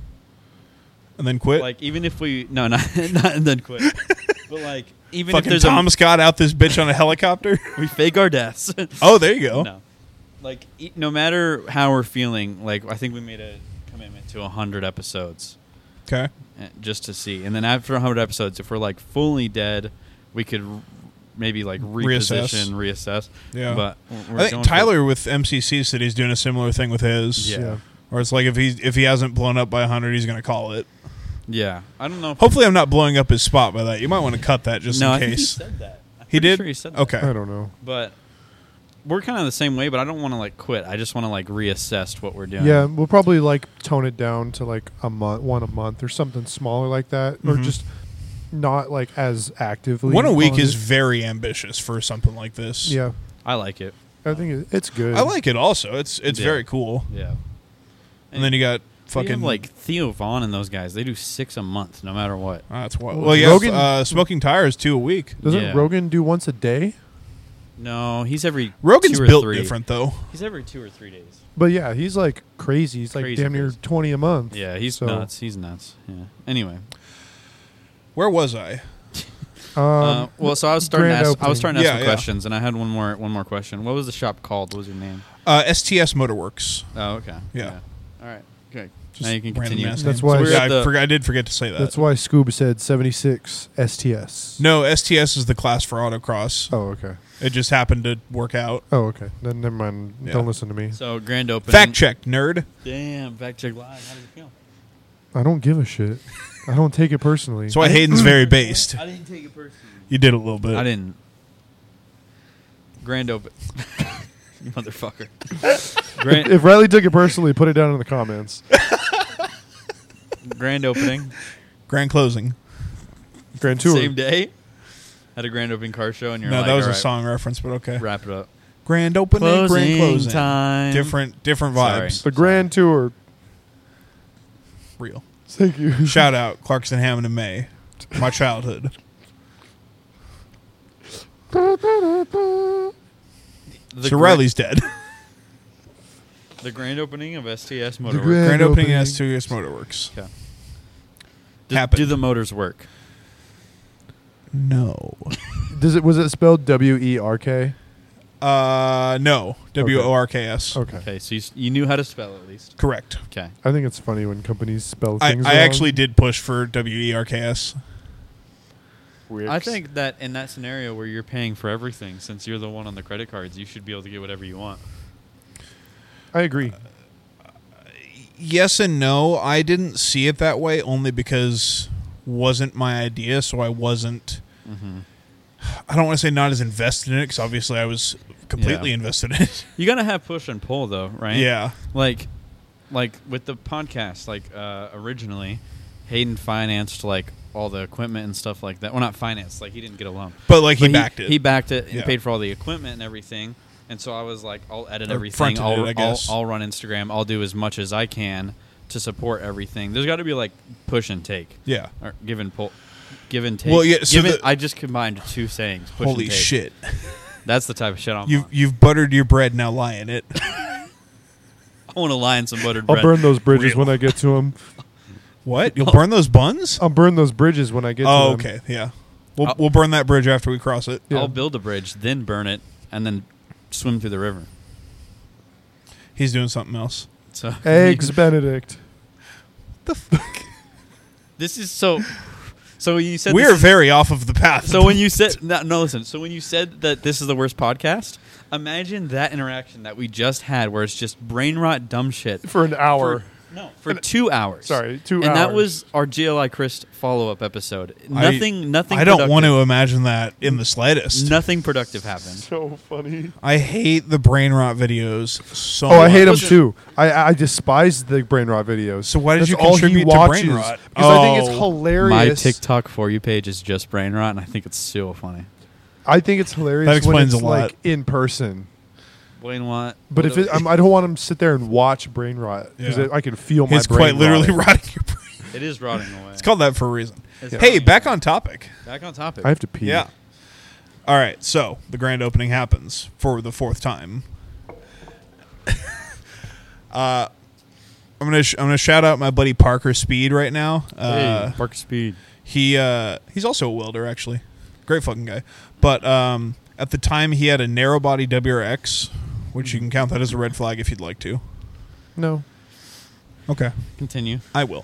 and then quit. Like even if we no not not and then quit, but like even Fucking if there's Tom Scott out this bitch on a helicopter. a we fake our deaths. Oh, there you go. No, like e- no matter how we're feeling, like I think we made a commitment to a hundred episodes. Okay. uh, Just to see, and then after a hundred episodes, if we're like fully dead, we could r- maybe like reposition, reassess. Yeah. But we're I think going for- Tyler with M C C said he's doing a similar thing with his. Yeah. Yeah. Or it's like if he if he hasn't blown up by a hundred, he's going to call it. Yeah, I don't know. If Hopefully, I'm not blowing up his spot by that. You might want to cut that just no, in I think he case. said that. I'm He pretty did? Sure he said that. Okay. I don't know. But we're kind of the same way. But I don't want to like quit. I just want to like reassess what we're doing. Yeah, we'll probably like tone it down to like a month, one a month, or something smaller like that, or Mhm. just not like as actively. One a week on is it. very ambitious for something like this. Yeah, I like it. I think it, it's good. I like it also. It's it's Yeah. very cool. Yeah. And then you got We fucking have, like Theo Vaughn and those guys. They do six a month, no matter what. Oh, that's what. Well, Well, yeah, Rogan- uh, smoking tires two a week. Doesn't Yeah. Rogan do once a day? No, he's every Rogan's two or built three. different though. He's every two or three days. But yeah, he's like crazy. He's like Crazy, damn near crazy. twenty a month. Yeah, he's So, nuts. He's nuts. Yeah. Anyway, Where was I? Um, uh, well, so I was starting to grand ask. I opening. was starting to ask Yeah, some yeah. questions, and I had one more. One more question. What was the shop called? What was your name? Uh, S T S Motorworks. Oh, okay. Yeah. All right. Okay. Just now you can random continue. ass That's names. why- So we're yeah, at I, the- forgot, I did forget to say that. That's why Scoob said seventy-six S T S. No, S T S is the class for autocross. Oh, okay. It just happened to work out. Oh, okay. Then never mind. Yeah. Don't listen to me. So grand opening. Fact check, nerd. Damn. Fact check live. How did it feel? I don't give a shit. I don't take it personally. That's why Hayden's very based. I didn't take it personally. You did a little bit. I didn't. Grand open. You motherfucker. Grand, if Riley took it personally, put it down in the comments. grand opening. Grand closing. Grand tour. Same day. Had a grand opening car show, and you're No, like, that was all a right, song reference, but okay. Wrap it up. Grand opening, grand closing. time. Different, different Sorry. vibes. The grand tour. Real. Thank you. Shout out Clarkson, Hammond, and May. My childhood. The so gra- Riley's dead. The grand opening of S T S The Motorworks. grand- Grand opening opening. at S T S Motorworks. Okay. Do, Happened. do the motors work? No. Does it was it spelled W E R K? Uh, no. W O R K S. Okay. Okay, so you, s- you knew how to spell it at least. Correct. Okay. I think it's funny when companies spell I, things I wrong. actually did push for W E R K S. I think that in that scenario where you're paying for everything, since you're the one on the credit cards, you should be able to get whatever you want. I agree. Yes and no. I didn't see it that way only because wasn't my idea, so I wasn't. Mm-hmm. I don't want to say not as invested in it because obviously I was completely Yeah. invested in it. You gotta have push and pull though, right? Yeah. Like, like with the podcast, like uh, originally, Hayden financed like all the equipment and stuff like that. Well, not financed, like he didn't get a loan, But like he But backed it. He backed it and Yeah. paid for all the equipment and everything. And so I was like, I'll edit Or everything. fronted I'll, it, I guess. I'll, I'll run Instagram. I'll do as much as I can to support everything. There's got to be like push and take, yeah. or give and pull, give and take. Well, yeah, so Give and- the- I just combined two sayings. Push Holy and take. shit. That's the type of shit I'm You've on. you've buttered your bread, now lie in it. I want to lie in some buttered I'll bread. burn those bridges Real. when I get to them. What? You'll burn those buns? I'll burn those bridges when I get Oh, to them. okay. Yeah. We'll I'll- we'll burn that bridge after we cross it. Yeah. I'll build a bridge, then burn it, and then swim through the river. He's doing something else. So Eggs Benedict. The fuck? This is so. So you said We this are is- very off of the path. So when you said no, no, listen. So when you said that this is the worst podcast, imagine that interaction that we just had, where it's just brain rot, dumb shit For an hour. for, No, for two hours. Sorry, two and hours. And that was our G L I Chris follow-up episode. Nothing, I, nothing. I don't productive. want to imagine that in the slightest. Nothing productive happened. So funny. I hate the brain rot videos so Oh, much. I hate them Wasn't- too. I I despise the brain rot videos. So why did That's you all he contribute to watches, brain rot? Because I think it's Oh. hilarious. My TikTok for you page is just brain rot, and I think it's so funny. I think it's hilarious That when explains it's a lot. like in person. Brain what? But if it, I'm, I don't want him to sit there and watch brain rot because Yeah. I can feel my It's brain quite literally rotting. rotting your brain. it is rotting away. It's called that for a reason. It's Hey, rotting back away. on topic. Back on topic. I have to pee. Yeah. All right, so the grand opening happens for the fourth time. uh, I'm gonna sh- I'm gonna shout out my buddy Parker Speed right now. Uh, hey, Parker Speed. He uh, he's also a welder, actually. Great fucking guy. But um, at the time, he had a narrow body W R X, which you can count that as a red flag if you'd like to. No. Okay, Continue. I will.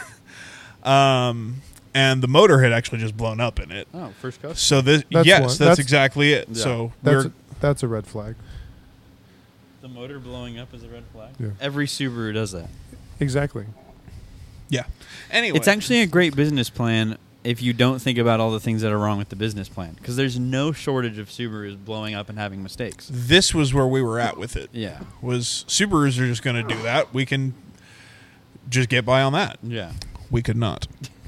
um, and the motor had actually just blown up in it. Oh, first customer. So this, That's yes, one. that's, That's- exactly it. Yeah. So That's we're a, that's a red flag. The motor blowing up is a red flag. Yeah. Every Subaru does that. Exactly. yeah. Anyway, It's actually a great business plan if you don't think about all the things that are wrong with the business plan, because there's no shortage of Subarus blowing up and having mistakes. this was where we were at with it. Yeah. Was Subarus are just going to do that? We can just get by on that. Yeah. We could not.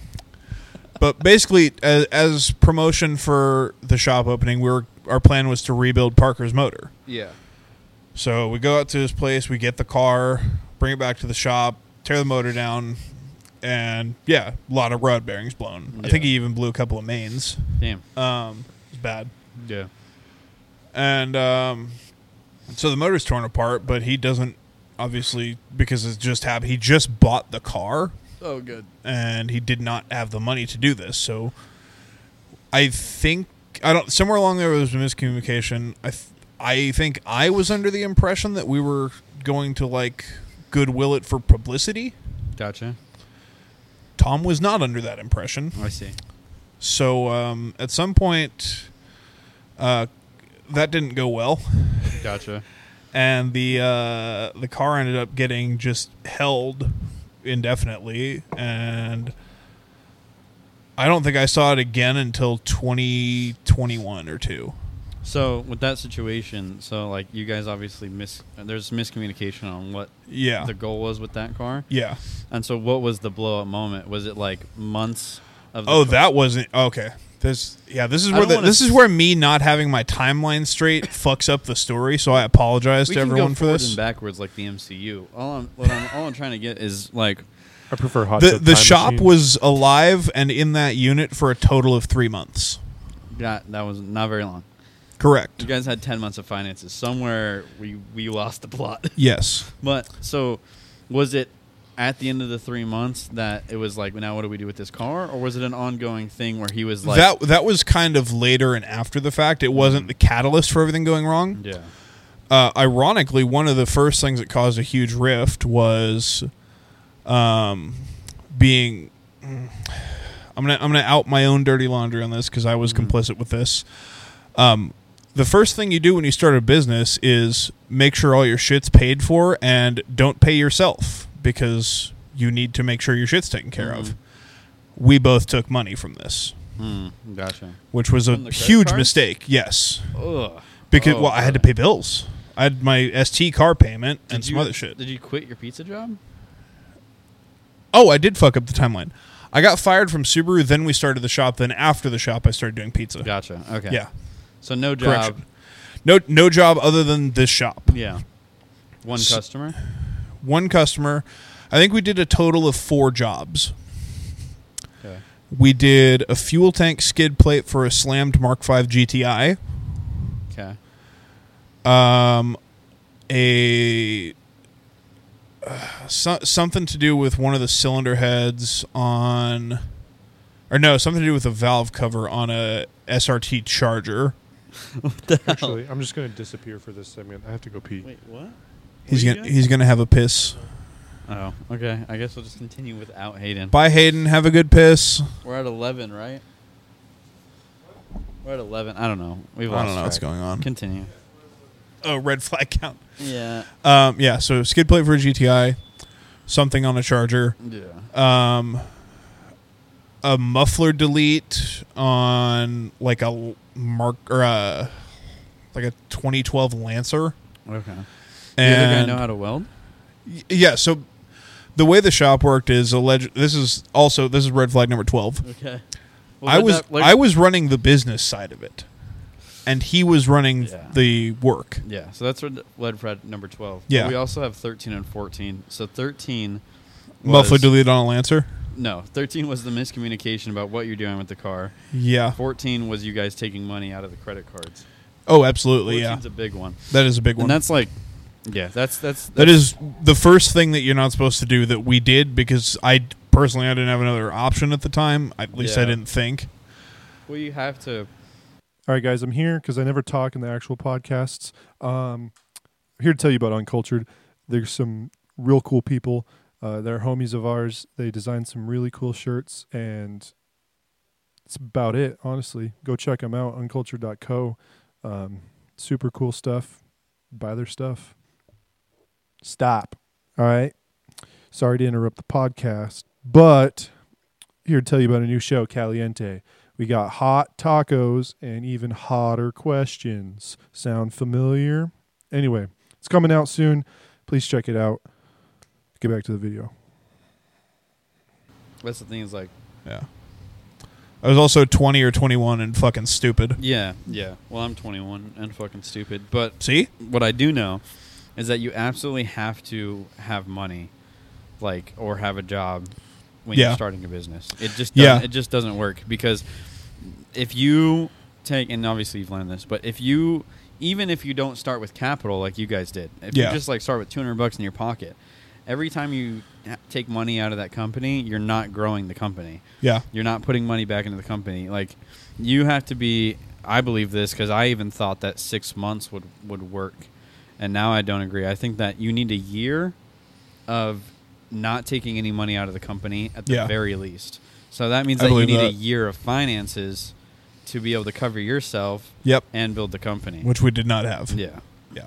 But basically, as, as promotion for the shop opening, we were our plan was to rebuild Parker's motor. Yeah. So we go out to his place, we get the car, bring it back to the shop, tear the motor down, and yeah, a lot of rod bearings blown. I Yeah. think he even blew a couple of mains. Damn. Um, it's bad. Yeah. And um, so the motor's torn apart, but he doesn't obviously, because it's just happened. He just bought the car. Oh, good. And he did not have the money to do this. So I think I don't. Somewhere along there was a miscommunication. I th- I think I was under the impression that we were going to like goodwill it for publicity. Gotcha. Tom was not under that impression. I see. So um, at some point, uh, that didn't go well, Gotcha. and the uh, the car ended up getting just held indefinitely, and I don't think I saw it again until twenty twenty-one or two. So with that situation, so like you guys obviously miss. There's miscommunication on what Yeah, the goal was with that car, yeah. and so what was the blow up moment? Was it like months of? The Oh, car? that wasn't okay. This, yeah, this is I where don't the, wanna this is s- where me not having my timeline straight fucks up the story. So I apologize We to can everyone go for forward this. and backwards like the M C U. All I'm, what I'm, all I'm trying to get is like I prefer hot The tub the time shop machine. was alive and in that unit for a total of three months. that. That was not very long. Correct. You guys had ten months of finances. Somewhere we we lost the plot. Yes. But so, was it at the end of the three months that it was like, now what do we do with this car, or was it an ongoing thing where he was like, that that was kind of later and after the fact. It wasn't the catalyst for everything going wrong. yeah, Uh, ironically, one of the first things that caused a huge rift was um, being. I'm gonna I'm gonna out my own dirty laundry on this because I was Mhm. complicit with this. Um, the first thing you do when you start a business is make sure all your shit's paid for and don't pay yourself because you need to make sure your shit's taken care of. Mhm. We both took money from this, Hmm, gotcha. which was a From the credit huge cards? mistake. Yes, Ugh. because Oh, well, I had to brother. pay bills. I had my S T car payment and Did some you- other shit. Did you quit your pizza job? Oh, I did fuck up the timeline. I got fired from Subaru, then we started the shop. Then after the shop, I started doing pizza. Gotcha. Okay. Yeah, So no job. correction. No, no job other than this shop. Yeah. One S- customer. One customer. I think we did a total of four jobs. Okay. We did a fuel tank skid plate for a slammed Mark five G T I. Okay. Um, a uh, so, something to do with one of the cylinder heads on, or no, something to do with a valve cover on a S R T Charger. Actually, I'm just going to disappear for this segment. I have to go pee. Wait, what? He's What are you gonna doing? he's gonna have a piss. Oh, okay. I guess we'll just continue without Hayden. Bye, Hayden. Have a good piss. We're at eleven, right? We're at eleven. I don't know. We've I lost don't know what's track. going on. Continue. Oh, red flag count. Yeah. Um, yeah. So skid plate for a G T I. something on a charger. Yeah. Um, a muffler delete on like a mark or a, like a twenty twelve Lancer. Okay. And The other guy know how to weld? y- yeah, so the way the shop worked is alleged. This is also this is red flag number twelve. Okay. I was I was running the business side of it, and he was running Yeah. the work. Yeah, so that's red red flag number twelve. Yeah. But we also have thirteen and fourteen. So thirteen was, Muffler delete on a Lancer. No, thirteen was the miscommunication about what you're doing with the car. Yeah. fourteen was you guys taking money out of the credit cards. Oh, absolutely. Yeah, fourteen's a big one. that is a big one. And that's like, yeah, that's, that's, that's That is the first thing that you're not supposed to do that we did because I personally I didn't have another option at the time. At least I Yeah. didn't think. well, you have to. All right, guys, I'm here because I never talk in the actual podcasts. Um, I'm here to tell you about Uncultured. There's some real cool people. Uh, they're homies of ours. They designed some really cool shirts, and that's about it, honestly. Go check them out, uncultured dot co. Um, super cool stuff. Buy their stuff. Stop. All right? Sorry to interrupt the podcast, but here to tell you about a new show, Caliente. We got hot tacos and even hotter questions. Sound familiar? Anyway, it's coming out soon. Please check it out. Get back to the video. That's the thing is like, Yeah. I was also twenty or twenty-one and fucking stupid. yeah, yeah. Well, I'm twenty-one and fucking stupid. But See? what I do know is that you absolutely have to have money, like, or have a job when Yeah. you're starting a business. It just Yeah. doesn't, it just doesn't work because if you take, and obviously you've learned this, but if you, even if you don't start with capital like you guys did, if Yeah. you just like start with two hundred bucks in your pocket, every time you ha- take money out of that company, you're not growing the company. Yeah. You're not putting money back into the company. Like, you have to be, I believe this because I even thought that six months would, would work. And now I don't agree. I think that you need a year of not taking any money out of the company at the Yeah. very least. So that means I that you believe need a that. year of finances to be able to cover yourself Yep. and build the company. Which we did not have. Yeah. Yeah.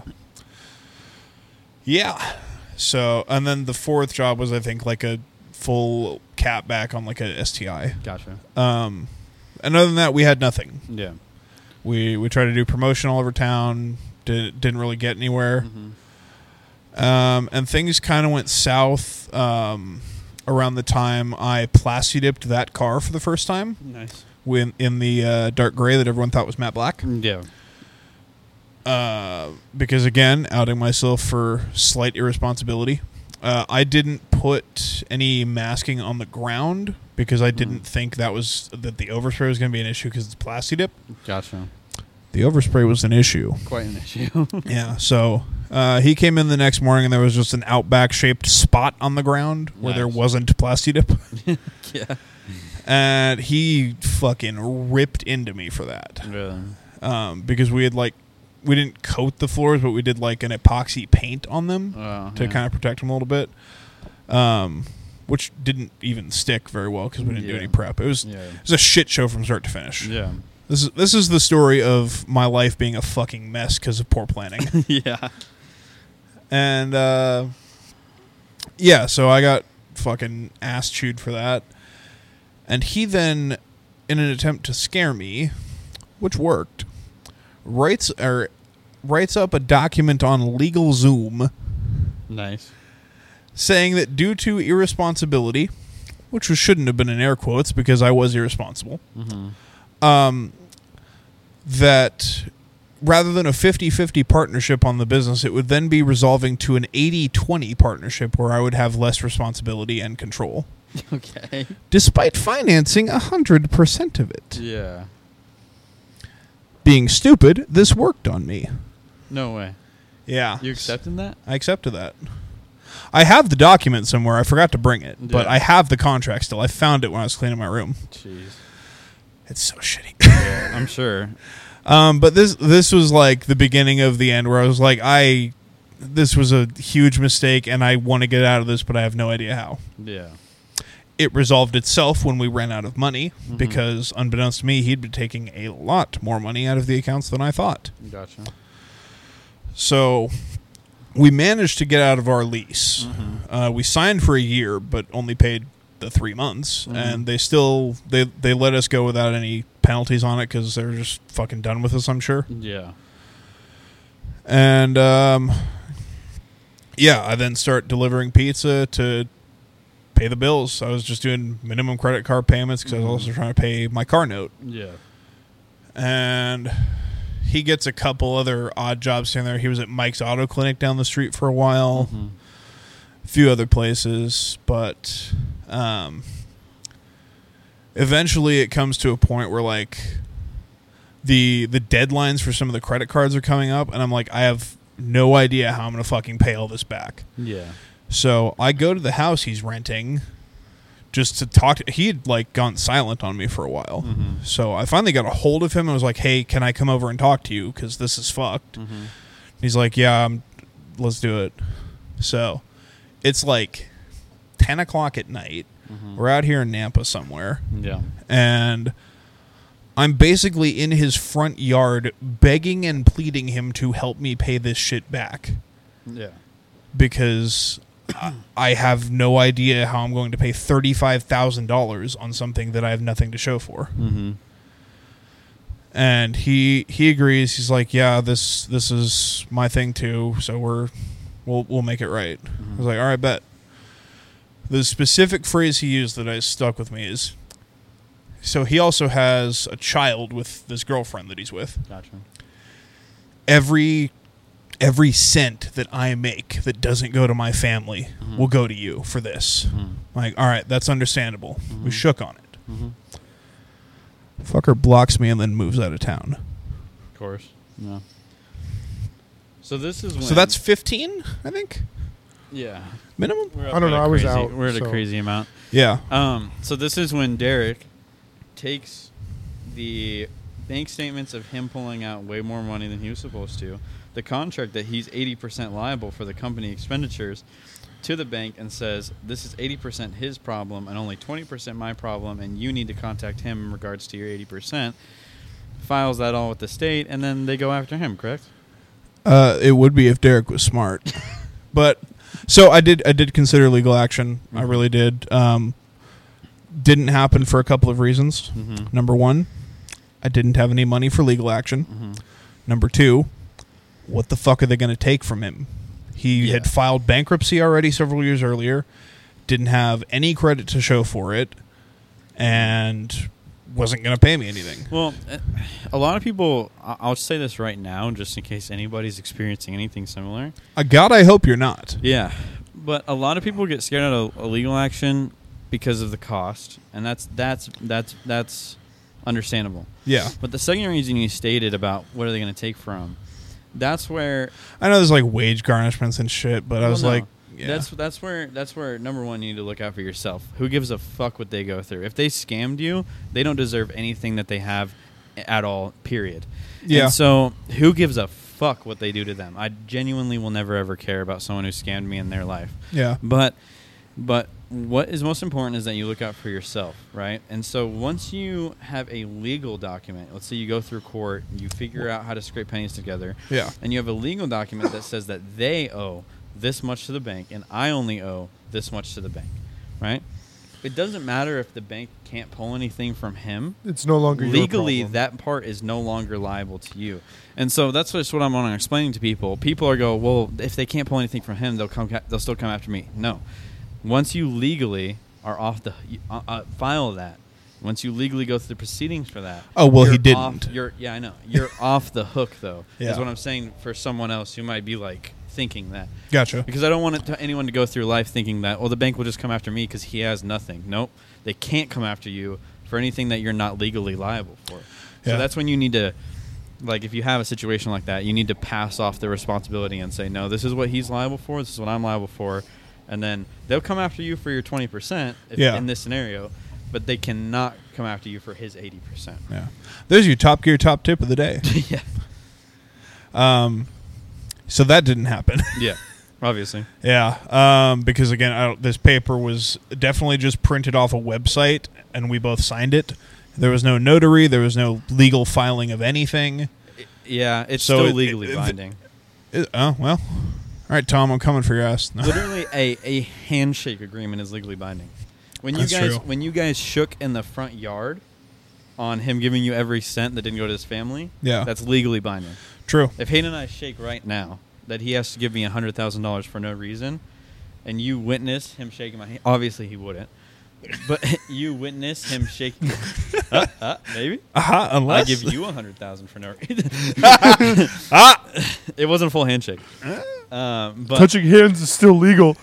Yeah. So, and then the fourth job was, I think, like a full cap back on like a S T I. Gotcha. Um, and other than that, we had nothing. Yeah. We we tried to do promotion all over town. Did, didn't really get anywhere. Mm-hmm. Um, and things kind of went south um, around the time I plasti dipped that car for the first time Nice. when, in the uh, dark gray that everyone thought was matte black. Yeah. Uh, because, again, outing myself for slight irresponsibility. Uh, I didn't put any masking on the ground because I didn't Mm. think that was that the overspray was going to be an issue because it's plasti dip. Gotcha. The overspray was an issue. Quite an issue. Yeah, so uh, he came in the next morning and there was just an Outback shaped spot on the ground where there Nice. wasn't plasti dip. Yeah. And he fucking ripped into me for that. Really. Um, because we had like, we didn't coat the floors, but we did like an epoxy paint on them Oh, to yeah. kind of protect them a little bit. Um, which didn't even stick very well because we didn't do Yeah. any prep. It was, Yeah. it was a shit show from start to finish. Yeah. This is this is the story of my life being a fucking mess because of poor planning. Yeah. And uh, yeah, so I got fucking ass chewed for that. And he then, in an attempt to scare me, which worked, writes or writes up a document on LegalZoom Nice. saying that due to irresponsibility, which was, shouldn't have been in air quotes because I was irresponsible, Mm-hmm. um, that rather than a fifty-fifty partnership on the business, it would then be resolving to an eighty twenty partnership where I would have less responsibility and control, Okay. despite financing one hundred percent of it. Yeah. Being stupid, this worked on me. No way. Yeah. You accepting that? I accepted that. I have the document somewhere. I forgot to bring it, but Yeah. I have the contract still. I found it when I was cleaning my room. Jeez. It's so shitty. I'm sure. Um, but this this was like the beginning of the end where I was like, I this was a huge mistake and I want to get out of this, but I have no idea how. Yeah. It resolved itself when we ran out of money Mhm. because, unbeknownst to me, he'd been taking a lot more money out of the accounts than I thought. Gotcha. So we managed to get out of our lease. Mm-hmm. Uh, we signed for a year, but only paid the three months, Mm-hmm. and they still they they let us go without any penalties on it because they're just fucking done with us, I'm sure. Yeah. And um, yeah, I then start delivering pizza to pay the bills. I was just doing minimum credit card payments because Mm-hmm. I was also trying to pay my car note. Yeah. And he gets a couple other odd jobs here and there. He was at Mike's Auto Clinic down the street for a while, Mhm. a few other places, but um, eventually it comes to a point where like the the deadlines for some of the credit cards are coming up, and I'm like, I have no idea how I'm going to fucking pay all this back. Yeah. So I go to the house he's renting just to talk to, he had like gone silent on me for a while. Mhm. So I finally got a hold of him and was like, hey, can I come over and talk to you? Because this is fucked. Mhm. He's like, yeah, um, let's do it. So it's like ten o'clock at night. Mhm. We're out here in Nampa somewhere. Yeah. And I'm basically in his front yard begging and pleading him to help me pay this shit back. Yeah. Because I- I have no idea how I'm going to pay thirty-five thousand dollars on something that I have nothing to show for. Mm-hmm. And he he agrees. He's like, yeah, this this is my thing too, so we're we'll we'll make it right. Mm-hmm. I was like, all right, bet. The specific phrase he used that I stuck with me is, so he also has a child with this girlfriend that he's with. Gotcha. Every every cent that I make that doesn't go to my family Mhm. will go to you for this. Mhm. Like, all right, that's understandable. We Mhm. shook on it. Mm-hmm. Fucker blocks me and then moves out of town. Of course. Yeah. So this is when. So that's fifteen, I think, yeah. minimum. We're I don't at know, a I was crazy- out, We're at a so- crazy amount. Yeah. Um. So this is when Derek takes the bank statements of him pulling out way more money than he was supposed to, the contract that he's eighty percent liable for the company expenditures, to the bank and says, this is eighty percent his problem and only twenty percent my problem, and you need to contact him in regards to your eighty percent. Files that all with the state, and then they go after him, correct? Uh, it would be if Derek was smart, but so I did. I did consider legal action. I Mhm. really did. Um, didn't happen for a couple of reasons. Mm-hmm. Number one, I didn't have any money for legal action. Mm-hmm. Number two, what the fuck are they going to take from him? He Yeah. had filed bankruptcy already several years earlier, didn't have any credit to show for it, and wasn't going to pay me anything. Well, uh, a lot of people, I- I'll say this right now, just in case anybody's experiencing anything similar. Uh, God, I hope you're not. Yeah, but a lot of people get scared out of a legal action because of the cost, and that's that's that's that's understandable. Yeah. But the second reason you stated about what are they going to take from, that's where I know there's like wage garnishments and shit, but I well, was no. like, yeah. That's that's where that's where number one, you need to look out for yourself. Who gives a fuck what they go through? If they scammed you, they don't deserve anything that they have at all. Period. Yeah. And so who gives a fuck what they do to them? I genuinely will never ever care about someone who scammed me in their life. yeah. But but what is most important is that you look out for yourself, right? And so once you have a legal document, let's say you go through court, you figure out how to scrape pennies together, Yeah. and you have a legal document that says that they owe this much to the bank and I only owe this much to the bank, right? It doesn't matter if the bank can't pull anything from him. It's no longer your Legally, problem. that part is no longer liable to you. And so that's just what I'm on explaining to people. People are go, well, if they can't pull anything from him, they'll come. They'll still come after me. No, once you legally are off the uh, uh, file that, once you legally go through the proceedings for that. Oh, well, he you're didn't. Off, you're yeah, I know. You're off the hook though. Yeah. Is what I'm saying for someone else who might be like thinking that. Gotcha. Because I don't want it to, anyone to go through life thinking that, well, the bank will just come after me because he has nothing. Nope. They can't come after you for anything that you're not legally liable for. Yeah. So that's when you need to, like, if you have a situation like that, you need to pass off the responsibility and say, no, this is what he's liable for, this is what I'm liable for. And then they'll come after you for your twenty percent if, Yeah. in this scenario, but they cannot come after you for his eighty percent. Yeah. There's your Top Gear top tip of the day. yeah. Um, so that didn't happen. Yeah. Obviously. Yeah, um, because again, I don't, this paper was definitely just printed off a website, and we both signed it. There was no notary. There was no legal filing of anything. Yeah, it's So still it- legally it- binding. It- oh well, right, Tom, I'm coming for your ass. No. Literally, a, a handshake agreement is legally binding. When you That's guys true. when you guys shook in the front yard on him giving you every cent that didn't go to his family, Yeah. that's legally binding. True. If Hayden and I shake right now that he has to give me one hundred thousand dollars for no reason, and you witness him shaking my hand, obviously he wouldn't, but you witness him shaking, uh, uh, maybe? Uh-huh, unless I give you one hundred thousand dollars for no reason. ah! It wasn't a full handshake. Um, but Touching hands is still legal.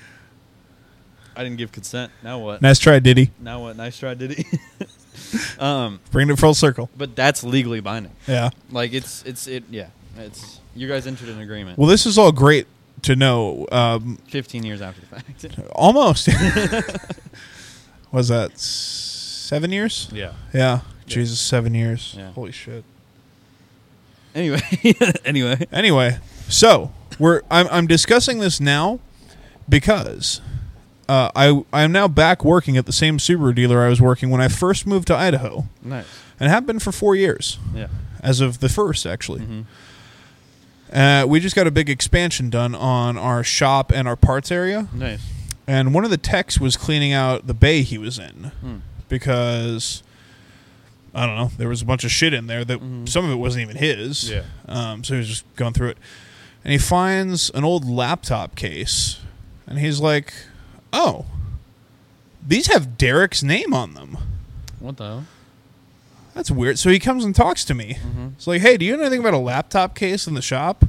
I didn't give consent. Now what? Nice try, Diddy. Now what? Nice try, Diddy. um, Bringing it full circle. but that's legally binding. Yeah. Like it's it's it yeah. It's you guys entered an agreement. Well, this is all great to know. Um, Fifteen years after the fact. almost. Was that seven years? Yeah. Yeah. Jesus, seven years. Yeah. Holy shit. Anyway, anyway. Anyway, so we're I'm I'm discussing this now because uh, I I'm now back working at the same Subaru dealer I was working when I first moved to Idaho, Nice. and have been for four years Yeah. as of the first actually. Mhm. Uh, we just got a big expansion done on our shop and our parts area, Nice. and one of the techs was cleaning out the bay he was in Hmm. because I don't know, there was a bunch of shit in there that Mhm. some of it wasn't even his. Yeah. Um, so he was just going through it, and he finds an old laptop case, and he's like, "Oh, these have Derek's name on them. What the hell? That's weird." So he comes and talks to me. Mm-hmm. It's like, "Hey, do you know anything about a laptop case in the shop?"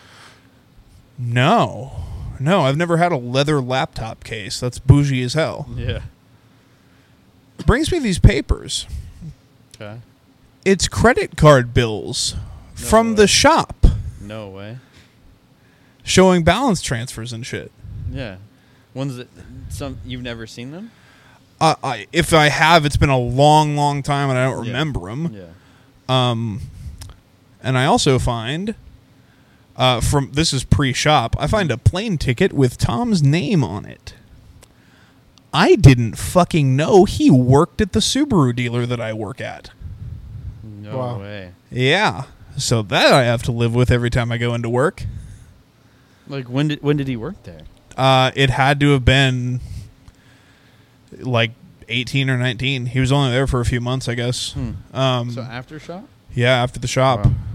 No, no, I've never had a leather laptop case. That's bougie as hell. Yeah. Brings me these papers. Okay. It's credit card bills No from way. the shop No way. showing balance transfers and shit. Yeah. Ones that some you've never seen them? Uh, I, if I have, it's been a long, long time, and I don't Yeah. remember them. Yeah. Um, and I also find, uh, from this is pre-shop, I find a plane ticket with Tom's name on it. I didn't fucking know he worked at the Subaru dealer that I work at. No Wow. way. Yeah, so that I have to live with every time I go into work. Like when did when did he work there? Uh, it had to have been like eighteen or nineteen. He was only there for a few months, I guess. Hmm. Um, So aftershock? yeah, after the shop. Wow.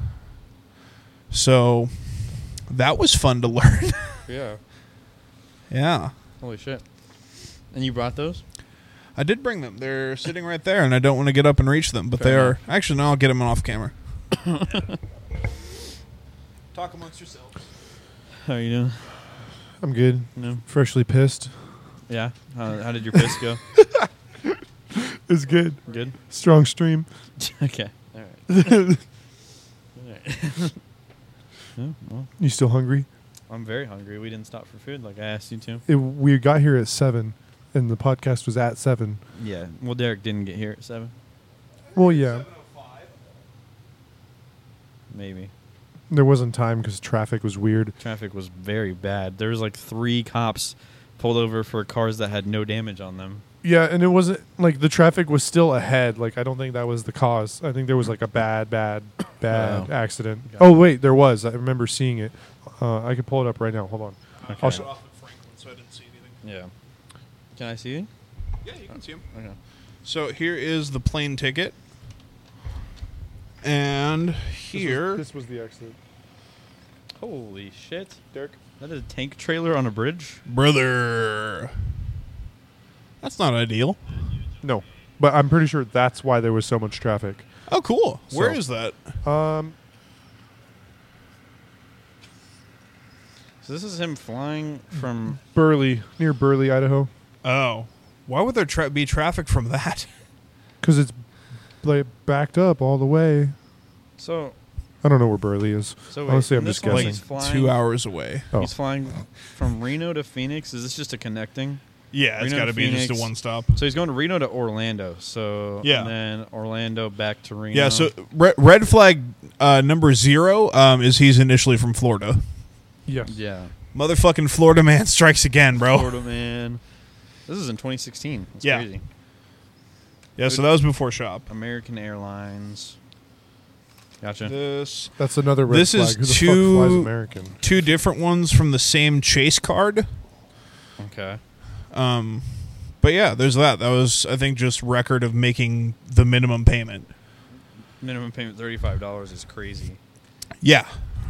So that was fun to learn. Yeah. Yeah. Holy shit. And you brought those? I did bring them. They're sitting right there, and I don't want to get up and reach them, but Fair they are. enough. Actually, no, I'll get them off camera. Talk amongst yourselves. How are you doing? I'm good. No. Freshly pissed. Yeah. How, how did your piss go? It's good. Good. Strong stream. Okay. All right. All right. Yeah, well, You still hungry? I'm very hungry. We didn't stop for food like I asked you to. It, we got here at seven, and the podcast was at seven. Yeah. Well, Derek didn't get here at seven. Well, yeah, Maybe. there wasn't time because traffic was weird. Traffic was very bad. There was like three cops pulled over for cars that had no damage on them. Yeah, and it wasn't like the traffic was still ahead. Like I don't think that was the cause. I think there was like a bad, bad, bad Oh. accident. Got it. Oh wait, there was. I remember seeing it. Uh, I can pull it up right now. Hold on. Okay. I'll sh- off at Franklin, so I didn't see anything. Yeah. Can I see you? Yeah, you can see them. Okay. So here is the plane ticket, and here. This was, this was the accident. Holy shit. Derek. That is a tank trailer on a bridge? Brother. That's not ideal. No, but I'm pretty sure that's why there was so much traffic. Oh, cool. Where So- is that? Um, So this is him flying from... Burley, near Burley, Idaho, Oh. Why would there tra- be traffic from that? because it's like backed up all the way. So... I don't know where Burley is. So wait, Honestly, I'm in just this one guessing. he's flying, Two hours away. Oh. He's flying from Reno to Phoenix. Is this just a connecting? Yeah, it's Reno got to to be just a Phoenix. one stop. So he's going to Reno to Orlando. So Yeah. and then Orlando back to Reno. Yeah, so re- red flag uh, number zero um, is he's initially from Florida. Yes. Yeah. Motherfucking Florida man strikes again, bro. Florida man. This is in twenty sixteen. That's Yeah. crazy. Yeah, so that was before shop. American Airlines. Gotcha. This That's another red This flag. is Who the two- fuck flies American? two different ones from the same Chase card. Okay. Um, but yeah, there's that. That was, I think, just record of making the minimum payment. Minimum payment thirty-five dollars is crazy. Yeah.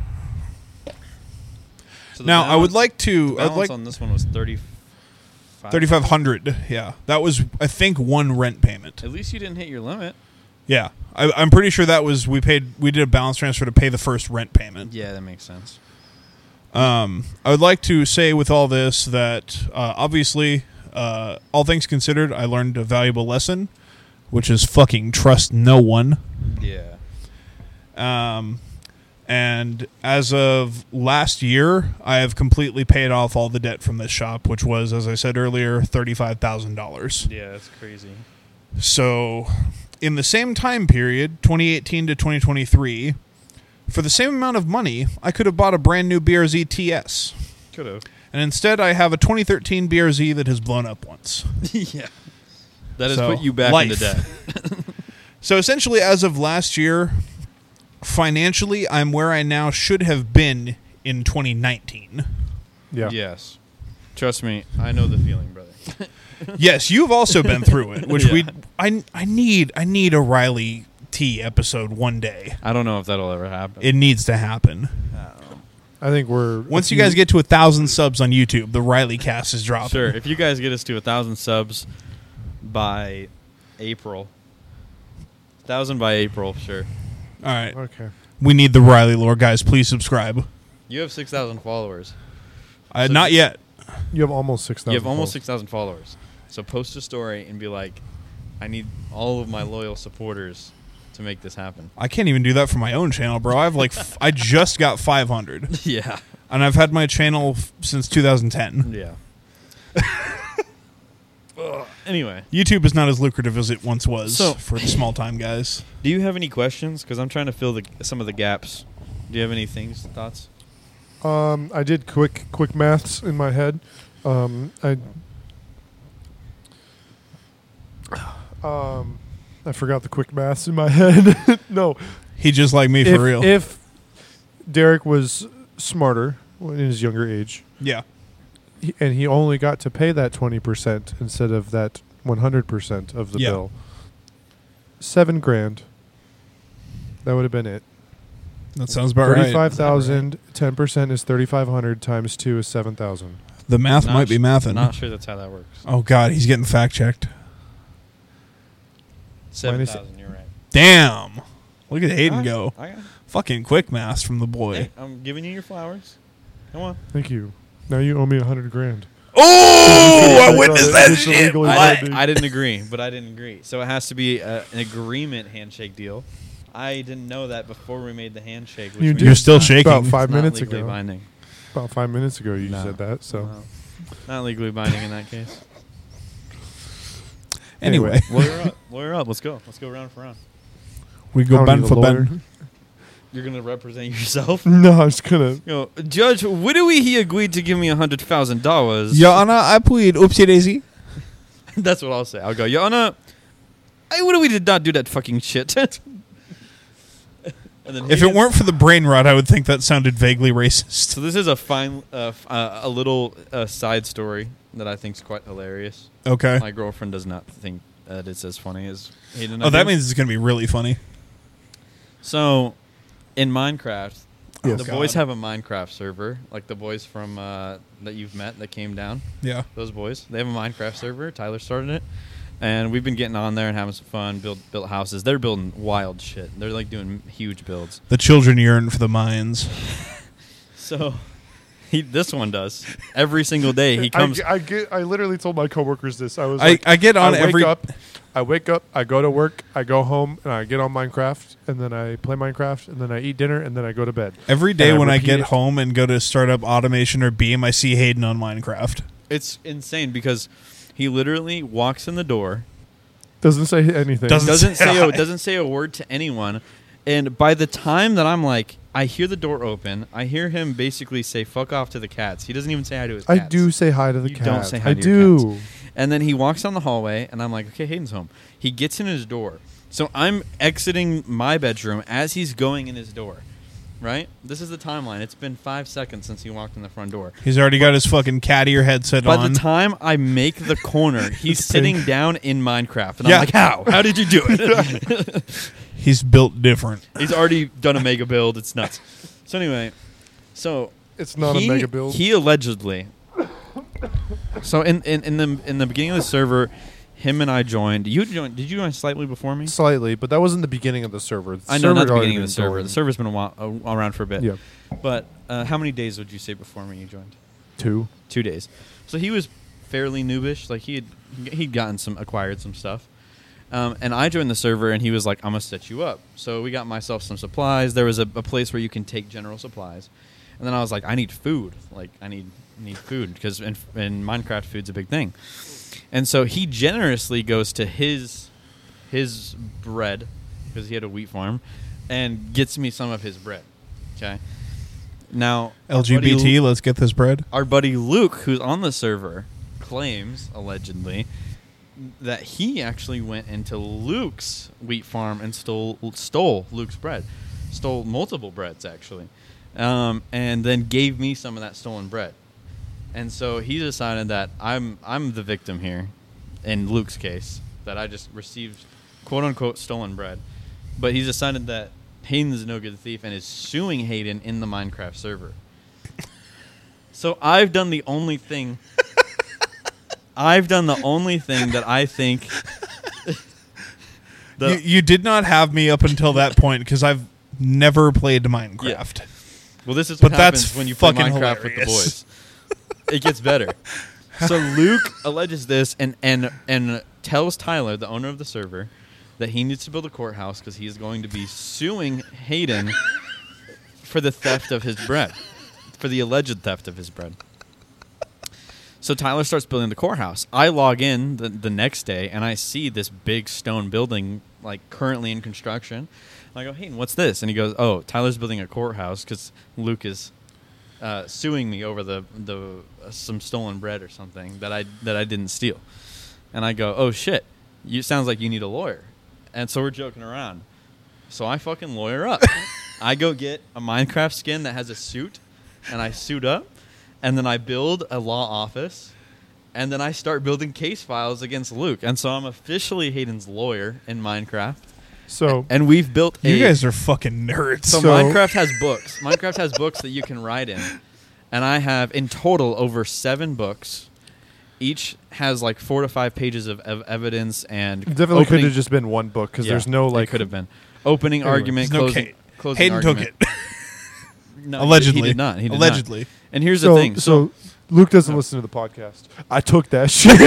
So the Now, I would balance- like the to. I'd balance like on this one was thirty-five. thirty-five hundred. Yeah, that was, I think, one rent payment. At least you didn't hit your limit. Yeah, I, I'm pretty sure that was we paid. We did a balance transfer to pay the first rent payment. Yeah, that makes sense. Um, I would like to say with all this that uh, obviously, uh, all things considered, I learned a valuable lesson, which is fucking trust no one. Yeah. Um, and as of last year, I have completely paid off all the debt from this shop, which was, as I said earlier, thirty-five thousand dollars. Yeah, that's crazy. So, in the same time period, twenty eighteen to twenty twenty-three, for the same amount of money, I could have bought a brand new B R Z T S. Could have. And instead, I have a twenty thirteen B R Z that has blown up once. Yeah. That has So, put you back life. into debt. So, essentially, as of last year, financially, I'm where I now should have been in twenty nineteen. Yeah. Yes. Trust me, I know the feeling, brother. Yes, you've also been through it, which Yeah. we I I need I need a Riley T episode one day. I don't know if that'll ever happen. It needs to happen. I don't know. I think we're Once a you guys few- get to a thousand subs on YouTube, the Riley cast is dropping. Sure, if you guys get us to a thousand subs by April, thousand by April, sure. All right, Okay. we need the Riley lore, guys. Please subscribe. You have six thousand followers. Uh, So not just- yet. You have almost six thousand. You have almost six thousand followers. So post a story and be like, I need all of my loyal supporters to make this happen. I can't even do that for my own channel, bro. I have like f- I just got five hundred, Yeah. and I've had my channel f- since two thousand ten. Yeah. Ugh. Anyway, YouTube is not as lucrative as it once was So- for the small time guys. do you have any questions? Because I'm trying to fill the, some of the gaps. Do you have any things, thoughts? Um, I did quick quick maths in my head. Um, I um, I forgot the quick maths in my head. No, He just like me for if, real. if Derek was smarter in his younger age, yeah. he, and he only got to pay that twenty percent instead of that one hundred percent of the Yeah. bill, seven grand. That would have been it. That sounds about right. Thirty-five thousand. Ten percent is thirty-five hundred. Times two is seven thousand. The math Not might be sh- mathin'. Not sure that's how that works. Oh God, he's getting fact checked. Seven minus- thousand. You're right. Damn! Look at Hayden I- go. I got it. Fucking quick math from the boy. Hey, I'm giving you your flowers. Come on. Thank you. Now you owe me a hundred grand. Oh, I It's witnessed a- that it's a shit. legally I, binding. I didn't agree, but I didn't agree. So it has to be a, an agreement handshake deal. I didn't know that before we made the handshake. Which You means did. You're still it's not- shaking. About five it's not minutes legally ago. Binding. About five minutes ago, you No. said that. So No. Not legally binding in that case. Anyway, Lawyer up. Lawyer up. Let's go. Let's go round for round. we I go don't Ben need a for lawyer. Ben. You're going to represent yourself? No, I'm just gonna. You know, Judge, what do we he agreed to give me a hundred thousand dollars? Your Honor, I plead oopsie daisy. That's what I'll say. I'll go, Your Honor, I what do we did not do that fucking shit. and then If it weren't for the brain rot, I would think that sounded vaguely racist. so this is a fine, uh, f- uh, a little uh, side story that I think is quite hilarious. Okay. My girlfriend does not think that it's as funny as Hayden. and Oh, I that do. means it's going to be really funny. So, in Minecraft, Yes. the God. boys have a Minecraft server, like the boys from uh, that you've met that came down. Yeah. Those boys, they have a Minecraft server. Tyler started it, and we've been getting on there and having some fun. Build built houses. They're building wild shit. They're like doing huge builds. The children yearn for the mines. So, he this one does every single day. He comes. I, I get. I literally told my coworkers this. I was. I, like, I get on I every. wake up. I wake up. I go to work. I go home, and I get on Minecraft, and then I play Minecraft, and then I eat dinner, and then I go to bed. Every day and I when I repeat get it. home and go to start up automation or Beam, I see Hayden on Minecraft. It's insane because he literally walks in the door. Doesn't say anything. Doesn't doesn't say say a, hi. doesn't say a word to anyone, and by the time that I'm like, I hear the door open, I hear him basically say "fuck off" to the cats. He doesn't even say hi to his cats. I do say hi to the You cat. don't say hi I to your do. And then he walks down the hallway, and I'm like, okay, Hayden's home. He gets in his door, So I'm exiting my bedroom as he's going in his door. Right? This is the timeline. It's been five seconds since he walked in the front door. He's already got his fucking cat ear headset By on. the time I make the corner, he's sitting down in Minecraft. And Yeah. I'm like, how? How did you do it? He's built different. He's already done a mega build. It's nuts. So anyway, so It's not he, a mega build. He allegedly. So in, in, in the in the beginning of the server, him and I joined. You joined. Did you join slightly before me? Slightly, but that wasn't the beginning of the server. The I know, server not the had already beginning of the been server. going. The server's been a while, uh, around for a bit. Yeah, But uh, how many days would you say before me you joined? two. Two days. So he was fairly noobish. Like he had he'd gotten some acquired some stuff. Um, and I joined the server, and he was like, "I'm gonna set you up." So we got myself some supplies. There was a, a place where you can take general supplies, and then I was like, "I need food. Like I need need food because in, in Minecraft, food's a big thing." And so he generously goes to his his bread because he had a wheat farm, and gets me some of his bread. Okay. Now L G B T, our buddy, let's get this bread. our buddy Luke, who's on the server, claims allegedly that he actually went into Luke's wheat farm and stole stole Luke's bread, stole multiple breads actually, um, and then gave me some of that stolen bread. And so he decided that I'm I'm the victim here, in Luke's case, that I just received quote unquote stolen bread. But he's decided that Hayden is no good thief and is suing Hayden in the Minecraft server. So I've done the only thing. I've done the only thing that I think. the, You, you did not have me up until that point because I've never played Minecraft. well, this is what But that's happens when you play fucking Minecraft with the hilarious. boys. It gets better. So Luke alleges this and, and and tells Tyler, the owner of the server, that he needs to build a courthouse because he's going to be suing Hayden for the theft of his bread, for the alleged theft of his bread. So Tyler starts building the courthouse. I log in the, the next day and I see this big stone building like currently in construction. And I go, Hayden, what's this? And he goes, oh, Tyler's building a courthouse because Luke is uh, suing me over the the uh, some stolen bread or something that I that I didn't steal. And I go, oh shit, you sounds like you need a lawyer. And so we're joking around. So I fucking lawyer up. I go get a Minecraft skin that has a suit, and I suit up, and then I build a law office, and then I start building case files against Luke. And so I'm officially Hayden's lawyer in Minecraft. So And we've built a... You guys are fucking nerds. So, So- Minecraft has books. Minecraft has books that you can write in. And I have, in total, over seven books. Each has like four to five pages of, of evidence and it definitely could opening- have just been one book because Yeah, there's no it like could have been opening Anyway, argument, There's no closing, Kate. closing Hayden took argument. it. No, he- Allegedly. he did not. He did Allegedly. not. And here's so, the thing. So, So Luke doesn't listen to the podcast. I took that shit.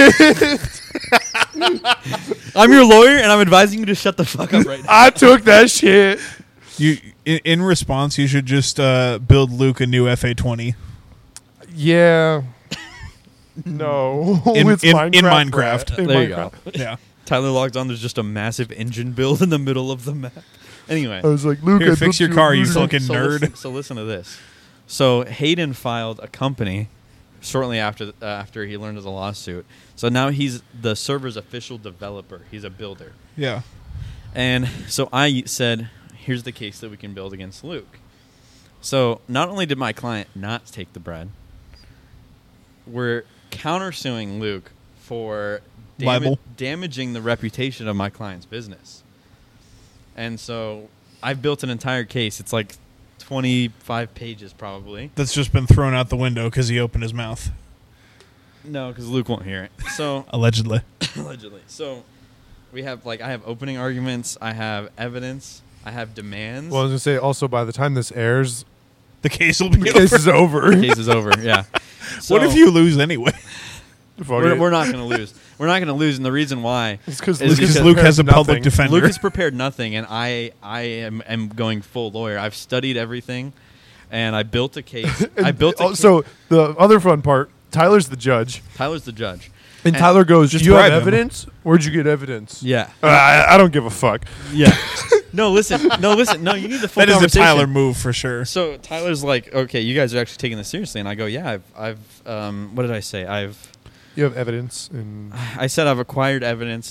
I'm your lawyer, and I'm advising you to shut the fuck up right now. I took that shit. You in, in response, you should just uh, build Luke a new F A twenty Yeah. No. in, It's in, Minecraft, in Brad. Minecraft. In There you Minecraft. go. Yeah. Tyler logs on. There's just a massive engine build in the middle of the map. Anyway, I was like, Luke, Here, I fix built your car, you so- fucking so nerd. Listen, so listen to this. So Hayden filed a company shortly after uh, after he learned of the lawsuit. So now he's the server's official developer. He's a builder. Yeah. And so I said, here's the case that we can build against Luke. So not only did my client not take the bread, we're countersuing Luke for dama- Libel. damaging the reputation of my client's business. And so I've built an entire case. It's like twenty-five pages probably. That's just been thrown out the window because he opened his mouth. No, because Luke won't hear it. So Allegedly. allegedly. So we have like I have opening arguments. I have evidence. I have demands. Well, I was going to say, also, by the time this airs, The case will be the over. case is over. case is over. Yeah. So What if you lose anyway? Fuck We're, it. we're not going to lose. We're not going to lose, and the reason why It's because It's Luke, because has Luke has a prepared public nothing. defender. Luke has prepared nothing, and I I am, am going full lawyer. I've studied everything, and I built a case. I And built a oh, case. So the other fun part, Tyler's the judge. Tyler's the judge. And, And- Tyler goes, Just you have bribe him. evidence? Where'd you get evidence? Yeah. Uh, I, I don't give a fuck. Yeah. No, listen. No, listen. No, you need the full That is a conversation. Tyler move for sure. So Tyler's like, okay, you guys are actually taking this seriously, and I go, yeah, I've, I've, um, what did I say? I've, You have evidence. And I said I've acquired evidence.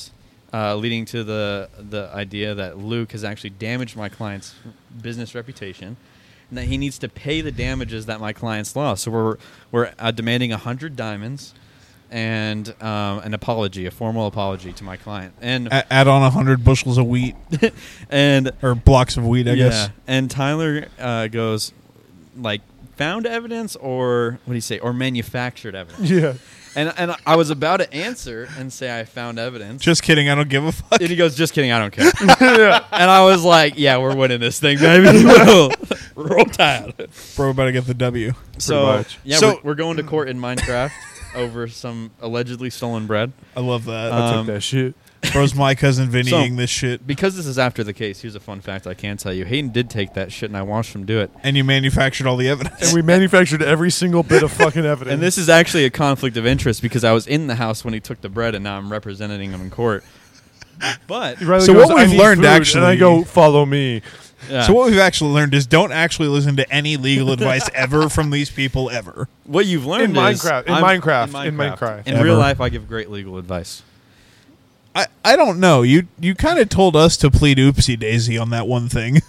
uh, leading to the the idea that Luke has actually damaged my client's business reputation, and that he needs to pay the damages that my client's lost. So we're we're uh, demanding a hundred diamonds and um, an apology, a formal apology to my client, and A- add on a hundred bushels of wheat and or blocks of wheat, I yeah, guess. and Tyler uh, goes like found evidence or what do you say or manufactured evidence. Yeah. And and I was about to answer and say I found evidence. Just kidding. I don't give a fuck. And he goes, just kidding, I don't care. Yeah. And I was like, yeah, we're winning this thing, baby. Roll Tide. Bro, about to get the W. So, much. yeah, So- we're, we're going to court in Minecraft over some allegedly stolen bread. I love that. I Um, took that shit. Bro's my cousin Vinny so- eating this shit. Because this is after the case, here's a fun fact I can tell you. Hayden did take that shit, and I watched him do it. And you manufactured all the evidence. And we manufactured every single bit of fucking evidence. And this is actually a conflict of interest because I was in the house when he took the bread, and now I'm representing him in court. But Riley So goes, what "I we've need learned food," actually- and I go, follow me. yeah. So what we've actually learned is don't actually listen to any legal advice ever from these people ever. what you've learned In is Minecraft, in I'm- Minecraft, in Minecraft. In Ever. real life, I give great legal advice. I, I don't know. You you kind of told us to plead oopsie daisy on that one thing.